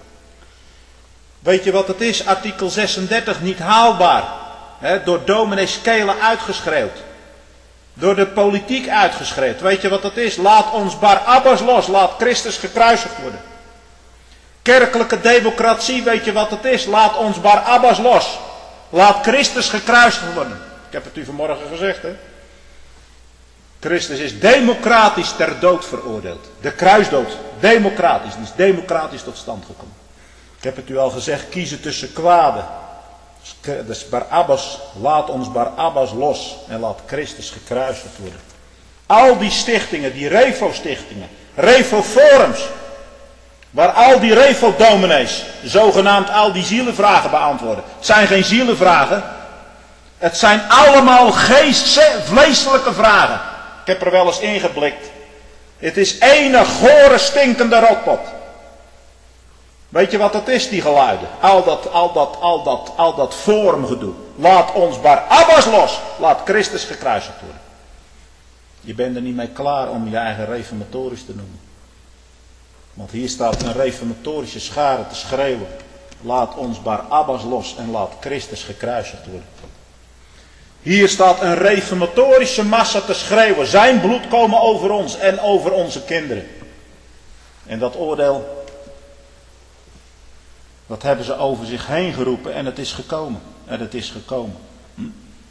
Weet je wat het is? Artikel zesendertig niet haalbaar. He, door dominees Kelen uitgeschreeuwd. Door de politiek uitgeschreeuwd. Weet je wat dat is? Laat ons Barabbas los. Laat Christus gekruisigd worden. Kerkelijke democratie. Weet je wat het is? Laat ons Barabbas los. Laat Christus gekruisigd worden. Ik heb het u vanmorgen gezegd. Hè? Christus is democratisch ter dood veroordeeld. De kruisdood. Democratisch. Die is democratisch tot stand gekomen. Ik heb het u al gezegd. Kiezen tussen kwade. Dus Barabbas, laat ons Barabbas los en laat Christus gekruisigd worden. Al die stichtingen, die Revo-stichtingen, Revo-forums, waar al die Revo-dominees zogenaamd al die zielenvragen beantwoorden. Het zijn geen zielenvragen, het zijn allemaal geest, vleeselijke vragen. Ik heb er wel eens ingeblikt. Het is ene gore stinkende rotpot. Weet je wat dat is, die geluiden? Al dat, al dat, al dat, al dat forumgedoe. Laat ons Barabbas los. Laat Christus gekruisigd worden. Je bent er niet mee klaar om je eigen reformatorisch te noemen. Want hier staat een reformatorische schare te schreeuwen. Laat ons Barabbas los en laat Christus gekruisigd worden. Hier staat een reformatorische massa te schreeuwen. Zijn bloed komen over ons en over onze kinderen. En dat oordeel... Dat hebben ze over zich heen geroepen en het is gekomen. En het is gekomen. Hm?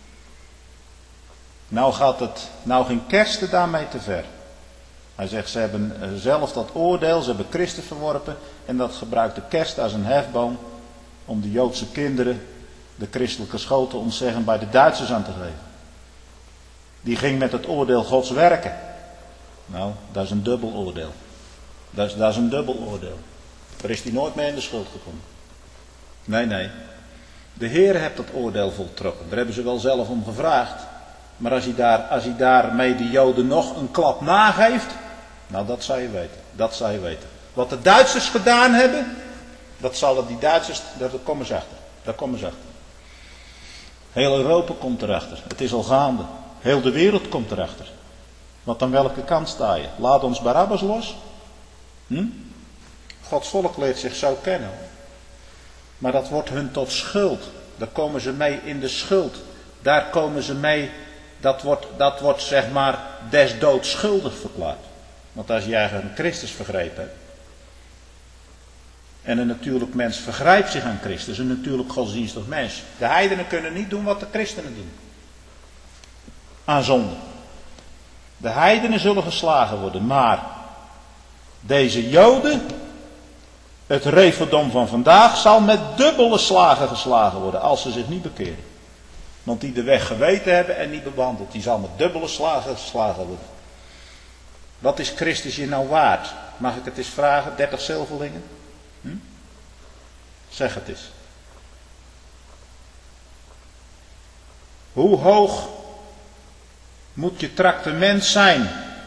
Nou gaat het, nou ging Kersten daarmee te ver. Hij zegt, ze hebben zelf dat oordeel, ze hebben Christus verworpen. En dat gebruikte Kersten als een hefboom om de Joodse kinderen de christelijke school te ontzeggen bij de Duitsers aan te geven. Die ging met het oordeel Gods werken. Nou, dat is een dubbel oordeel. Dat is, dat is een dubbel oordeel. Daar is hij nooit mee in de schuld gekomen. Nee, nee. De Heer heeft dat oordeel voltrokken. Daar hebben ze wel zelf om gevraagd. Maar als hij, daar, als hij daarmee de Joden nog een klap nageeft. Nou, dat zou je weten. Dat zou je weten. Wat de Duitsers gedaan hebben. Dat zullen die Duitsers. Daar komen ze achter. Daar komen ze achter. Heel Europa komt erachter. Het is al gaande. Heel de wereld komt erachter. Want aan welke kant sta je? Laat ons Barabbas los. Hm? Gods volk leert zich zo kennen. Maar dat wordt hun tot schuld. Daar komen ze mee in de schuld. Daar komen ze mee. Dat wordt, dat wordt zeg maar des doods schuldig verklaard. Want als je eigen Christus vergrepen hebt. En een natuurlijk mens vergrijpt zich aan Christus. Een natuurlijk godsdienstig mens. De heidenen kunnen niet doen wat de christenen doen. Aan zonde. De heidenen zullen geslagen worden. Maar deze Joden... Het Revodom van vandaag zal met dubbele slagen geslagen worden als ze zich niet bekeren. Want die de weg geweten hebben en niet bewandeld, die zal met dubbele slagen geslagen worden. Wat is Christus je nou waard? Mag ik het eens vragen, dertig zilverlingen? Hm? Zeg het eens. Hoe hoog moet je tractement zijn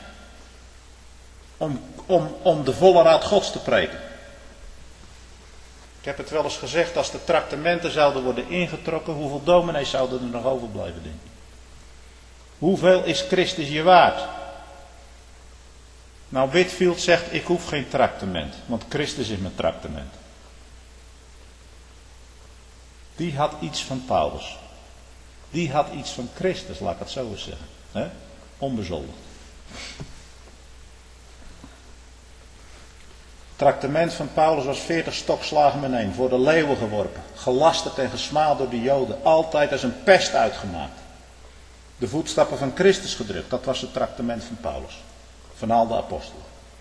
om, om, om de volle raad Gods te preken. Ik heb het wel eens gezegd, als de tractementen zouden worden ingetrokken, hoeveel dominees zouden er nog overblijven, denk ik? Hoeveel is Christus je waard? Nou, Whitefield zegt, ik hoef geen tractement, want Christus is mijn tractement. Die had iets van Paulus. Die had iets van Christus, laat ik het zo eens zeggen. He? Onbezoldigd. Het tractement van Paulus was veertig stokslagen met één, voor de leeuwen geworpen, gelasterd en gesmaald door de Joden, altijd als een pest uitgemaakt. De voetstappen van Christus gedrukt, dat was het tractement van Paulus, van al de apostelen.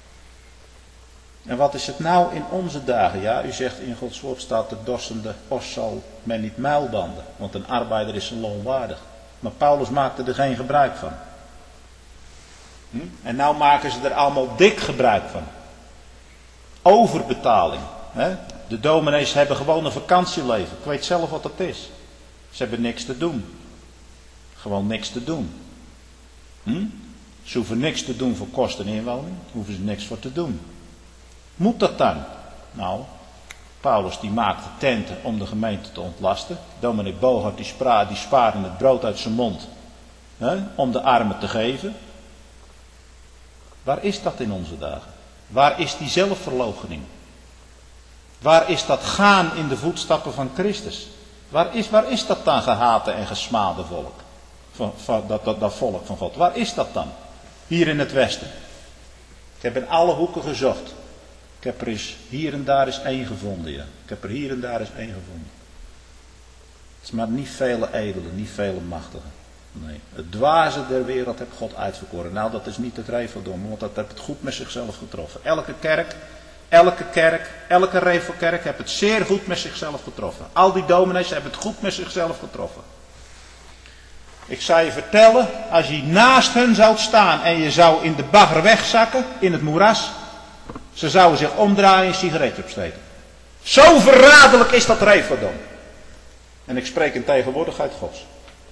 En wat is het nou in onze dagen? Ja, u zegt in Gods woord staat, de dorsende os zal men niet muilbanden, want een arbeider is zijn loon waardig. Maar Paulus maakte er geen gebruik van. Hm? En nou maken ze er allemaal dik gebruik van. Overbetaling. Hè? De dominees hebben gewoon een vakantieleven. Ik weet zelf wat dat is. Ze hebben niks te doen. Gewoon niks te doen. Hm? Ze hoeven niks te doen voor kosten en inwoning. Daar hoeven ze niks voor te doen. Moet dat dan? Nou, Paulus die maakte tenten om de gemeente te ontlasten. Dominee Bogert die, spra, die spaarde het brood uit zijn mond. Hè, om de armen te geven. Waar is dat in onze dagen? Waar is die zelfverloochening? Waar is dat gaan in de voetstappen van Christus? Waar is, waar is dat dan gehate en gesmade volk? Van, van, dat, dat, dat volk van God. Waar is dat dan? Hier in het westen. Ik heb in alle hoeken gezocht. Ik heb er eens hier en daar eens één gevonden. Ja. Ik heb er hier en daar eens één gevonden. Het is maar niet vele edelen, niet vele machtigen. Nee. Het dwaze der wereld heeft God uitverkoren. Nou, dat is niet het Reveldom, want dat heeft het goed met zichzelf getroffen. Elke kerk, elke kerk, elke Revelkerk heeft het zeer goed met zichzelf getroffen. Al die dominees hebben het goed met zichzelf getroffen. Ik zou je vertellen, als je naast hen zou staan en je zou in de bagger wegzakken, in het moeras, ze zouden zich omdraaien en een sigaretje opsteken. Zo verraderlijk is dat Reveldom. En ik spreek in tegenwoordigheid Gods.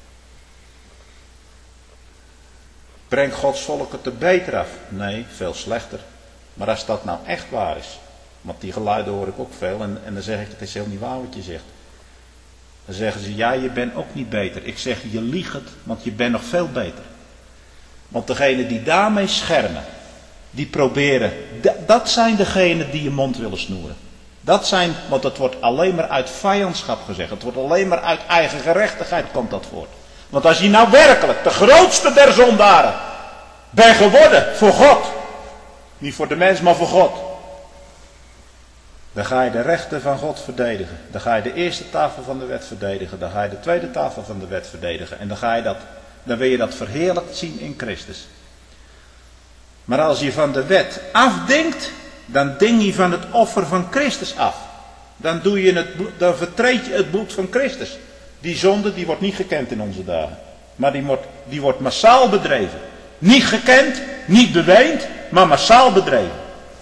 Brengt Gods volk het er beter af? Nee, veel slechter. Maar als dat nou echt waar is, want die geluiden hoor ik ook veel en, en dan zeg ik, het is heel niet waar wat je zegt. Dan zeggen ze, ja, je bent ook niet beter. Ik zeg, je liegt het, want je bent nog veel beter. Want degenen die daarmee schermen, die proberen, dat zijn degenen die je mond willen snoeren. Dat zijn, want het wordt alleen maar uit vijandschap gezegd. Het wordt alleen maar uit eigen gerechtigheid komt dat voort. Want als je nou werkelijk de grootste der zondaren bent geworden voor God. Niet voor de mens, maar voor God. Dan ga je de rechten van God verdedigen. Dan ga je de eerste tafel van de wet verdedigen. Dan ga je de tweede tafel van de wet verdedigen. En dan, ga je dat, dan wil je dat verheerlijkt zien in Christus. Maar als je van de wet afdingt, dan ding je van het offer van Christus af. Dan, doe je het, dan vertreed je het bloed van Christus. Die zonde die wordt niet gekend in onze dagen. Maar die wordt, die wordt massaal bedreven. Niet gekend, niet beweend, maar massaal bedreven.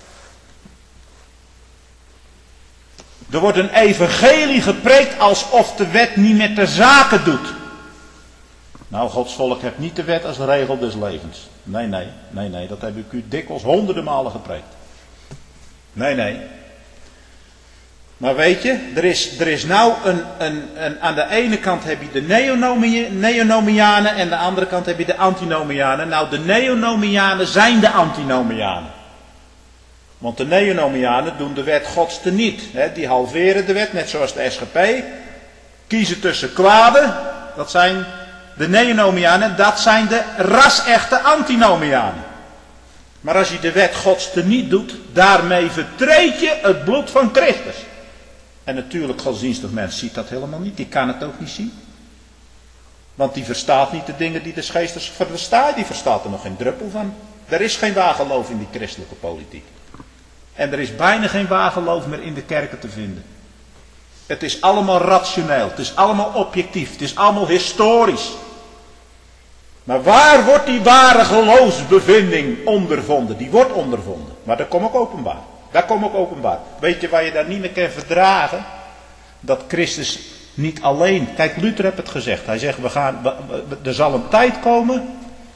Er wordt een evangelie gepreekt alsof de wet niet met de zaken doet. Nou, Gods volk heeft niet de wet als regel des levens. Nee, nee, nee, nee, dat heb ik u dikwijls honderden malen gepreekt. Nee, nee. Maar weet je, er is, er is nou een, een, een, aan de ene kant heb je de neonomianen en aan de andere kant heb je de antinomianen. Nou, de neonomianen zijn de antinomianen. Want de neonomianen doen de wet Gods teniet. Hè? Die halveren de wet, net zoals de S G P. Kiezen tussen kwade, dat zijn de neonomianen, dat zijn de ras-echte antinomianen. Maar als je de wet Gods teniet doet, daarmee vertreed je het bloed van Christus. En natuurlijk, godsdienstig mens ziet dat helemaal niet. Die kan het ook niet zien. Want die verstaat niet de dingen die de geesters verstaat. Die verstaat er nog geen druppel van. Er is geen waar geloof in die christelijke politiek. En er is bijna geen waar geloof meer in de kerken te vinden. Het is allemaal rationeel. Het is allemaal objectief. Het is allemaal historisch. Maar waar wordt die ware geloofsbevinding ondervonden? Die wordt ondervonden. Maar dat komt ook openbaar. Daar kom ik openbaar. Weet je waar je daar niet meer kan verdragen? Dat Christus niet alleen... Kijk, Luther heeft het gezegd. Hij zegt, we gaan, er zal een tijd komen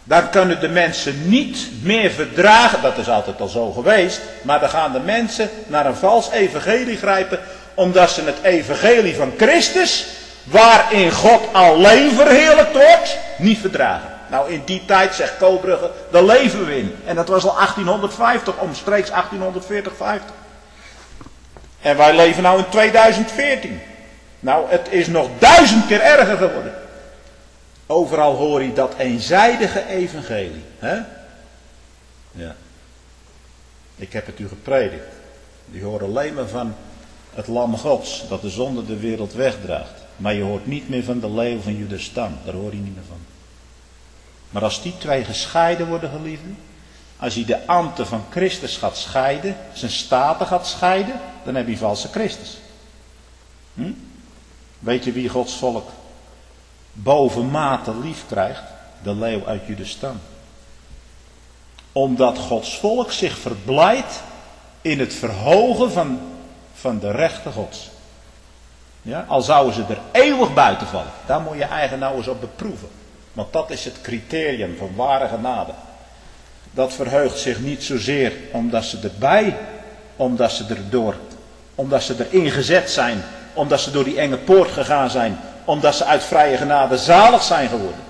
Dan kunnen de mensen niet meer verdragen, dat is altijd al zo geweest, maar dan gaan de mensen naar een vals evangelie grijpen, omdat ze het evangelie van Christus, waarin God alleen verheerlijkt wordt, niet verdragen. Nou, in die tijd, zegt Kobrugge, daar leven we in. En dat was al achttienhonderdvijftig, omstreeks achttienhonderdveertig, vijftig. En wij leven nou in tweeduizend veertien. Nou, het is nog duizend keer erger geworden. Overal hoor je dat eenzijdige evangelie. Hè? Ja. Ik heb het u gepredikt. Je hoort alleen maar van het lam Gods, dat de zonde de wereld wegdraagt. Maar je hoort niet meer van de leeuw van Judas stam. Daar hoor je niet meer van. Maar als die twee gescheiden worden, geliefden, als hij de ambten van Christus gaat scheiden, zijn staten gaat scheiden, dan heb je valse Christus. Hm? Weet je wie Gods volk bovenmate lief krijgt? De leeuw uit Judas stam. Omdat Gods volk zich verblijdt in het verhogen van, van de rechten Gods. Ja? Al zouden ze er eeuwig buiten vallen. Daar moet je eigen nou eens op beproeven. Want dat is het criterium van ware genade. Dat verheugt zich niet zozeer omdat ze erbij, omdat ze erdoor, omdat ze erin gezet zijn, omdat ze door die enge poort gegaan zijn, omdat ze uit vrije genade zalig zijn geworden.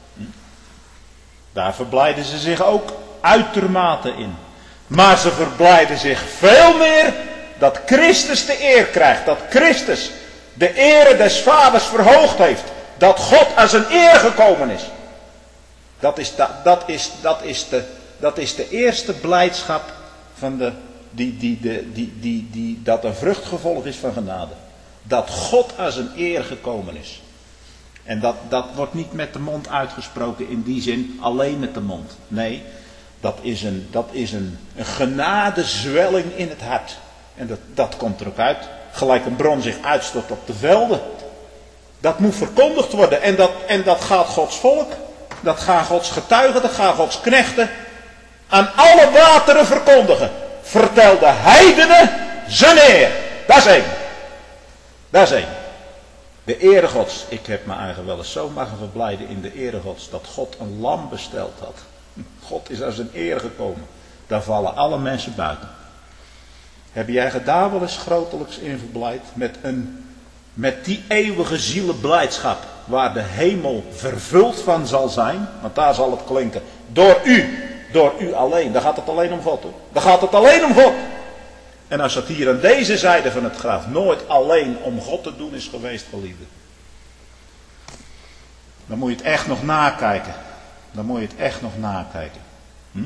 Daar verblijden ze zich ook uitermate in. Maar ze verblijden zich veel meer dat Christus de eer krijgt, dat Christus de ere des vaders verhoogd heeft. Dat God aan zijn eer gekomen is. Dat is, de, dat is, dat is, de, dat is de eerste blijdschap van de, die, die, die, die, die, die, dat een vruchtgevolg is van genade. Dat God aan zijn eer gekomen is. En dat, dat wordt niet met de mond uitgesproken in die zin, alleen met de mond. Nee, dat is een, dat is een, een genadezwelling in het hart. En dat, dat komt er ook uit. Gelijk een bron zich uitstort op de velden. Dat moet verkondigd worden. En dat, en dat gaat Gods volk. Dat gaan Gods getuigen. Dat gaan Gods knechten. Aan alle wateren verkondigen. Vertel de heidenen zijn eer. Dat is één. Dat is één. De ere Gods. Ik heb me eigenlijk wel eens zo mogen verblijden in de ere Gods. Dat God een lam besteld had. God is aan zijn eer gekomen. Daar vallen alle mensen buiten. Heb jij je daar wel eens grotelijks in verblijd? Met een... Met die eeuwige zielenblijdschap waar de hemel vervuld van zal zijn. Want daar zal het klinken. Door u. Door u alleen. Daar gaat het alleen om God. Hoor. Daar gaat het alleen om God. En als het hier aan deze zijde van het graf nooit alleen om God te doen is geweest, geliefde. Dan moet je het echt nog nakijken. Dan moet je het echt nog nakijken. Hm?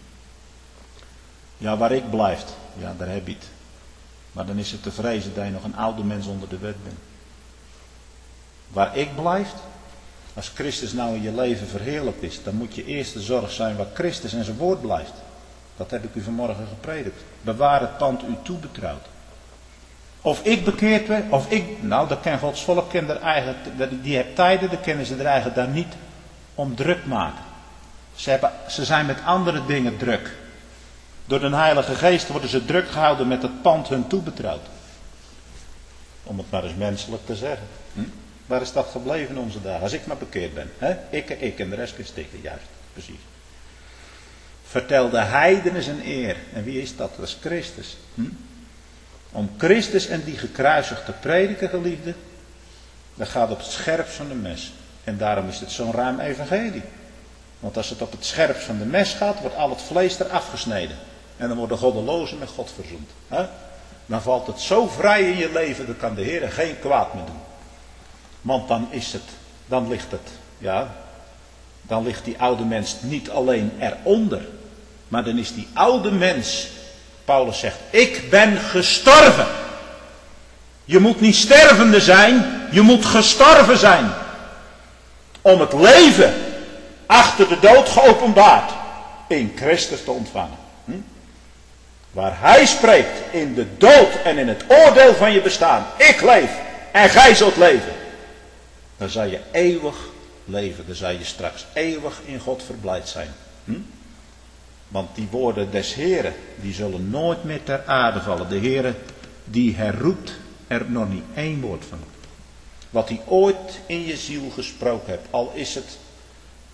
Ja, waar ik blijf. Ja, daar heb je het. Maar dan is het te vrezen dat je nog een oude mens onder de wet bent. Waar ik blijf, als Christus nou in je leven verheerlijkt is, dan moet je eerste zorg zijn waar Christus en zijn woord blijft. Dat heb ik u vanmorgen gepredikt. Bewaar het pand u toebetrouwd. Of ik bekeerd werd, of ik, nou dat kan Gods volk, ken er eigen, die heeft tijden, dan kennen ze er eigenlijk daar niet om druk maken. Ze, hebben, ze zijn met andere dingen druk. Door de Heilige Geest worden ze druk gehouden met het pand hun toebetrouwd. Om het maar eens menselijk te zeggen. Hm? Waar is dat gebleven in onze dagen? Als ik maar bekeerd ben. Hè? Ik, ik en de rest kan stikken. Juist, precies. Vertel de heidenen zijn eer. En wie is dat? Dat is Christus. Hm? Om Christus en die gekruisigd te prediken, geliefde. Dat gaat op het scherpst van de mes. En daarom is het zo'n ruim evangelie. Want als het op het scherpst van de mes gaat, wordt al het vlees er afgesneden. En dan worden goddelozen met God verzoend. He? Dan valt het zo vrij in je leven, dan kan de Heer geen kwaad meer doen. Want dan is het, dan ligt het, ja, dan ligt die oude mens niet alleen eronder. Maar dan is die oude mens, Paulus zegt, ik ben gestorven. Je moet niet stervende zijn, je moet gestorven zijn. Om het leven achter de dood geopenbaard in Christus te ontvangen. Hm? Waar hij spreekt in de dood en in het oordeel van je bestaan. Ik leef en gij zult leven. Dan zal je eeuwig leven. Dan zal je straks eeuwig in God verblijd zijn. Hm? Want die woorden des Heren, die zullen nooit meer ter aarde vallen. De Heere die herroept er nog niet één woord van. Wat hij ooit in je ziel gesproken hebt, al is het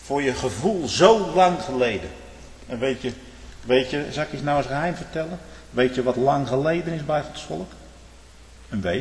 Voor je gevoel zo lang geleden. En weet je, weet je, zal ik je nou eens geheim vertellen? Weet je wat lang geleden is bij Gods volk? Een week.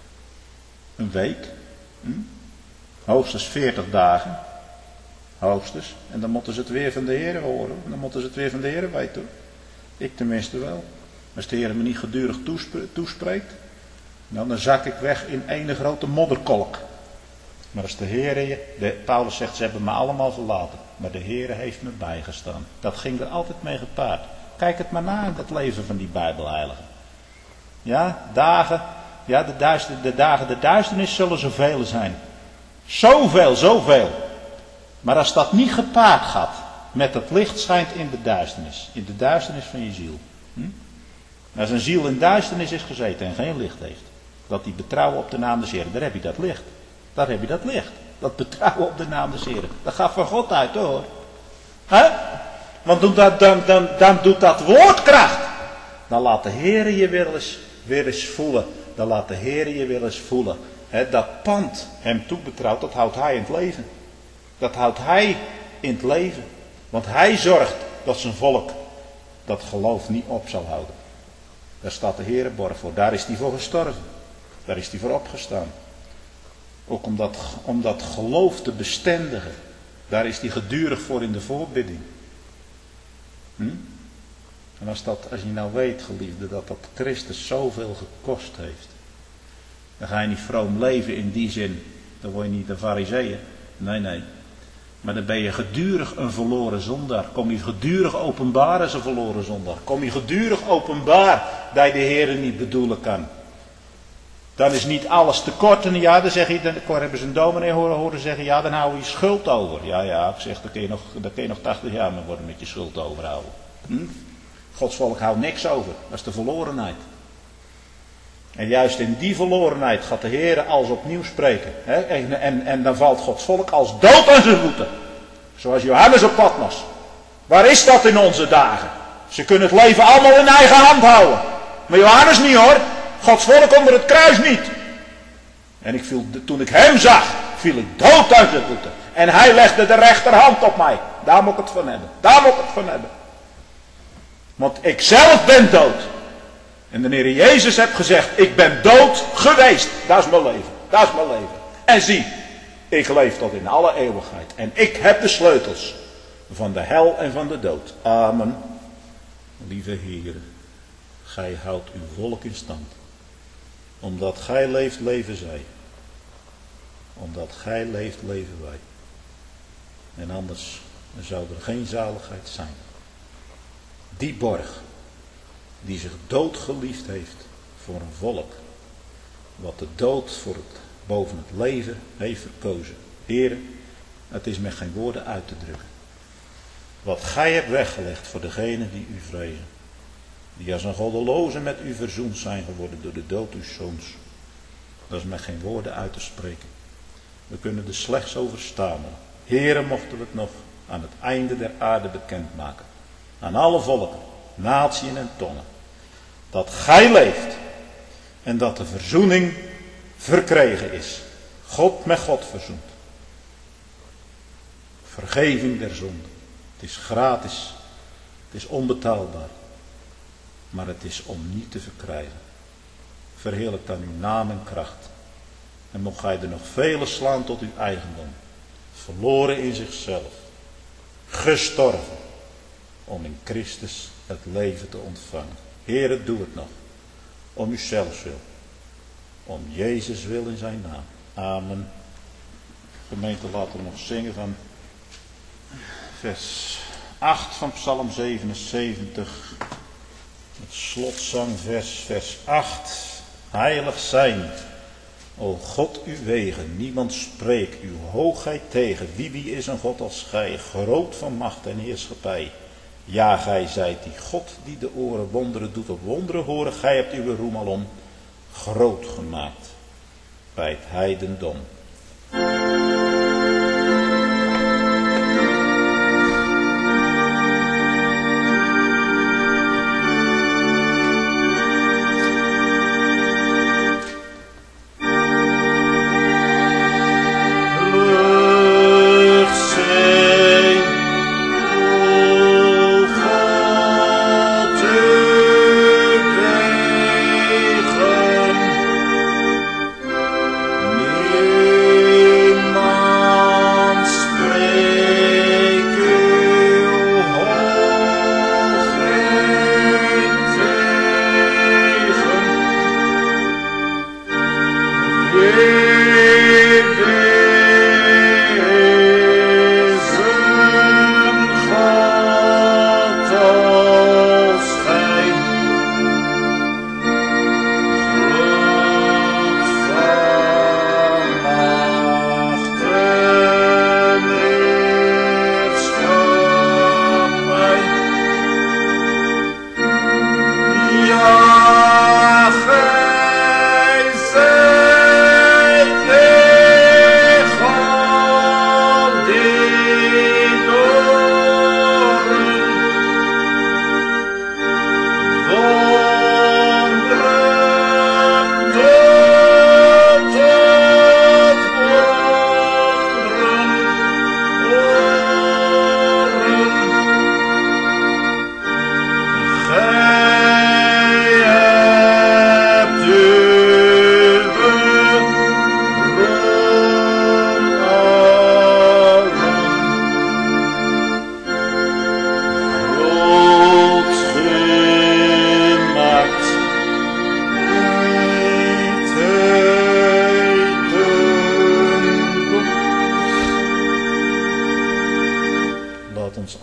Een week. Hm? Hoogstens veertig dagen. Hoogstens. En dan moeten ze het weer van de Heer horen. Dan moeten ze het weer van de Heer weten. Ik tenminste wel. Als de Heer me niet gedurig toespreekt, nou, dan zak ik weg in ene grote modderkolk. Maar als de Heer, de, Paulus zegt, ze hebben me allemaal verlaten. Maar de Heer heeft me bijgestaan. Dat ging er altijd mee gepaard. Kijk het maar na in dat leven van die Bijbelheiligen. Ja, dagen, ja, de, duister, de dagen de duisternis zullen zoveel zijn. Zoveel, zoveel. Maar als dat niet gepaard gaat met het licht schijnt in de duisternis. In de duisternis van je ziel. Hm? Als een ziel in duisternis is gezeten en geen licht heeft. Dat die betrouwen op de naam des Heeren. Daar heb je dat licht. Daar heb je dat licht. Dat betrouwen op de naam des Heeren. Dat gaat van God uit hoor. Hè? Want dan, dan, dan, dan doet dat woord kracht. Dan laat de Heer je weer eens, weer eens voelen. Dan laat de Heer je weer eens voelen. Hè, dat pand hem toebetrouwt, dat houdt hij in het leven. Dat houdt hij in het leven. Want hij zorgt dat zijn volk dat geloof niet op zal houden. Daar staat de Heer borg voor. Daar is hij voor gestorven. Daar is hij voor opgestaan. Ook om dat, om dat geloof te bestendigen. Daar is hij gedurig voor in de voorbidding. Hm? En als, dat, als je nou weet, geliefde, dat dat Christus zoveel gekost heeft. Dan ga je niet vroom leven in die zin. Dan word je niet een farizeeën. Nee, nee. Maar dan ben je gedurig een verloren zondaar. Kom je gedurig openbaar als een verloren zondaar. Kom je gedurig openbaar dat je de Heer niet bedoelen kan. Dan is niet alles tekort. En ja, dan zeg je, dan hebben ze een dominee horen, horen zeggen, ja, dan hou je schuld over. Ja, ja, ik zeg, dan kun je nog, dan kun je nog tachtig jaar mee worden met je schuld overhouden. Hm? Gods volk houdt niks over. Dat is de verlorenheid. En juist in die verlorenheid gaat de Heer als opnieuw spreken. Hè? En, en, en dan valt Gods volk als dood aan zijn voeten. Zoals Johannes op Patmos. Waar is dat in onze dagen? Ze kunnen het leven allemaal in eigen hand houden. Maar Johannes niet hoor. Gods volk onder het kruis niet. En ik viel, toen ik hem zag, viel ik dood aan zijn voeten. En hij legde de rechterhand op mij. Daar moet ik het van hebben. Daar moet ik het van hebben. Want ik zelf ben dood. En de Heer Jezus heeft gezegd, ik ben dood geweest. Dat is mijn leven. Dat is mijn leven. En zie, ik leef tot in alle eeuwigheid. En ik heb de sleutels van de hel en van de dood. Amen. Lieve Heer, gij houdt uw volk in stand. Omdat gij leeft, leven zij. Omdat gij leeft, leven wij. En anders zou er geen zaligheid zijn. Die borg, die zich doodgeliefd heeft voor een volk, wat de dood voor het, boven het leven heeft verkozen. Heren, het is met geen woorden uit te drukken. Wat gij hebt weggelegd voor degenen die u vrezen, die als een goddeloze met u verzoend zijn geworden door de dood uw zoons. Dat is met geen woorden uit te spreken. We kunnen er slechts over stamelen. Heren, mochten we het nog aan het einde der aarde bekendmaken. Aan alle volken, natieën en tongen. Dat gij leeft. En dat de verzoening verkregen is. God met God verzoend. Vergeving der zonde. Het is gratis. Het is onbetaalbaar. Maar het is om niet te verkrijgen. Verheerlijk dan uw naam en kracht. En mocht gij er nog vele slaan tot uw eigendom. Verloren in zichzelf. Gestorven. Om in Christus het leven te ontvangen. Heere, doe het nog. Om uzelf wil. Om Jezus wil in zijn naam. Amen. Gemeente, laten we nog zingen van vers acht van Psalm zevenenzeventig. Het slotzangvers, vers acht. Heilig zijn, o God, uw wegen. Niemand spreekt uw hoogheid tegen. Wie wie is een God als gij, groot van macht en heerschappij. Ja, gij zijt die God die de oren wonderen doet op wonderen horen. Gij hebt uw roem alom groot gemaakt bij het heidendom. Lucht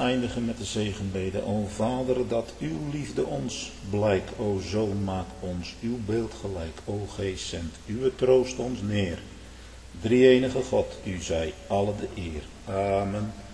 eindigen met de zegenbede. O Vader, dat uw liefde ons blijkt. O Zoon, maak ons uw beeld gelijk. O Geest, zendt uw troost ons neer. Drie-enige God, u zij alle de eer. Amen.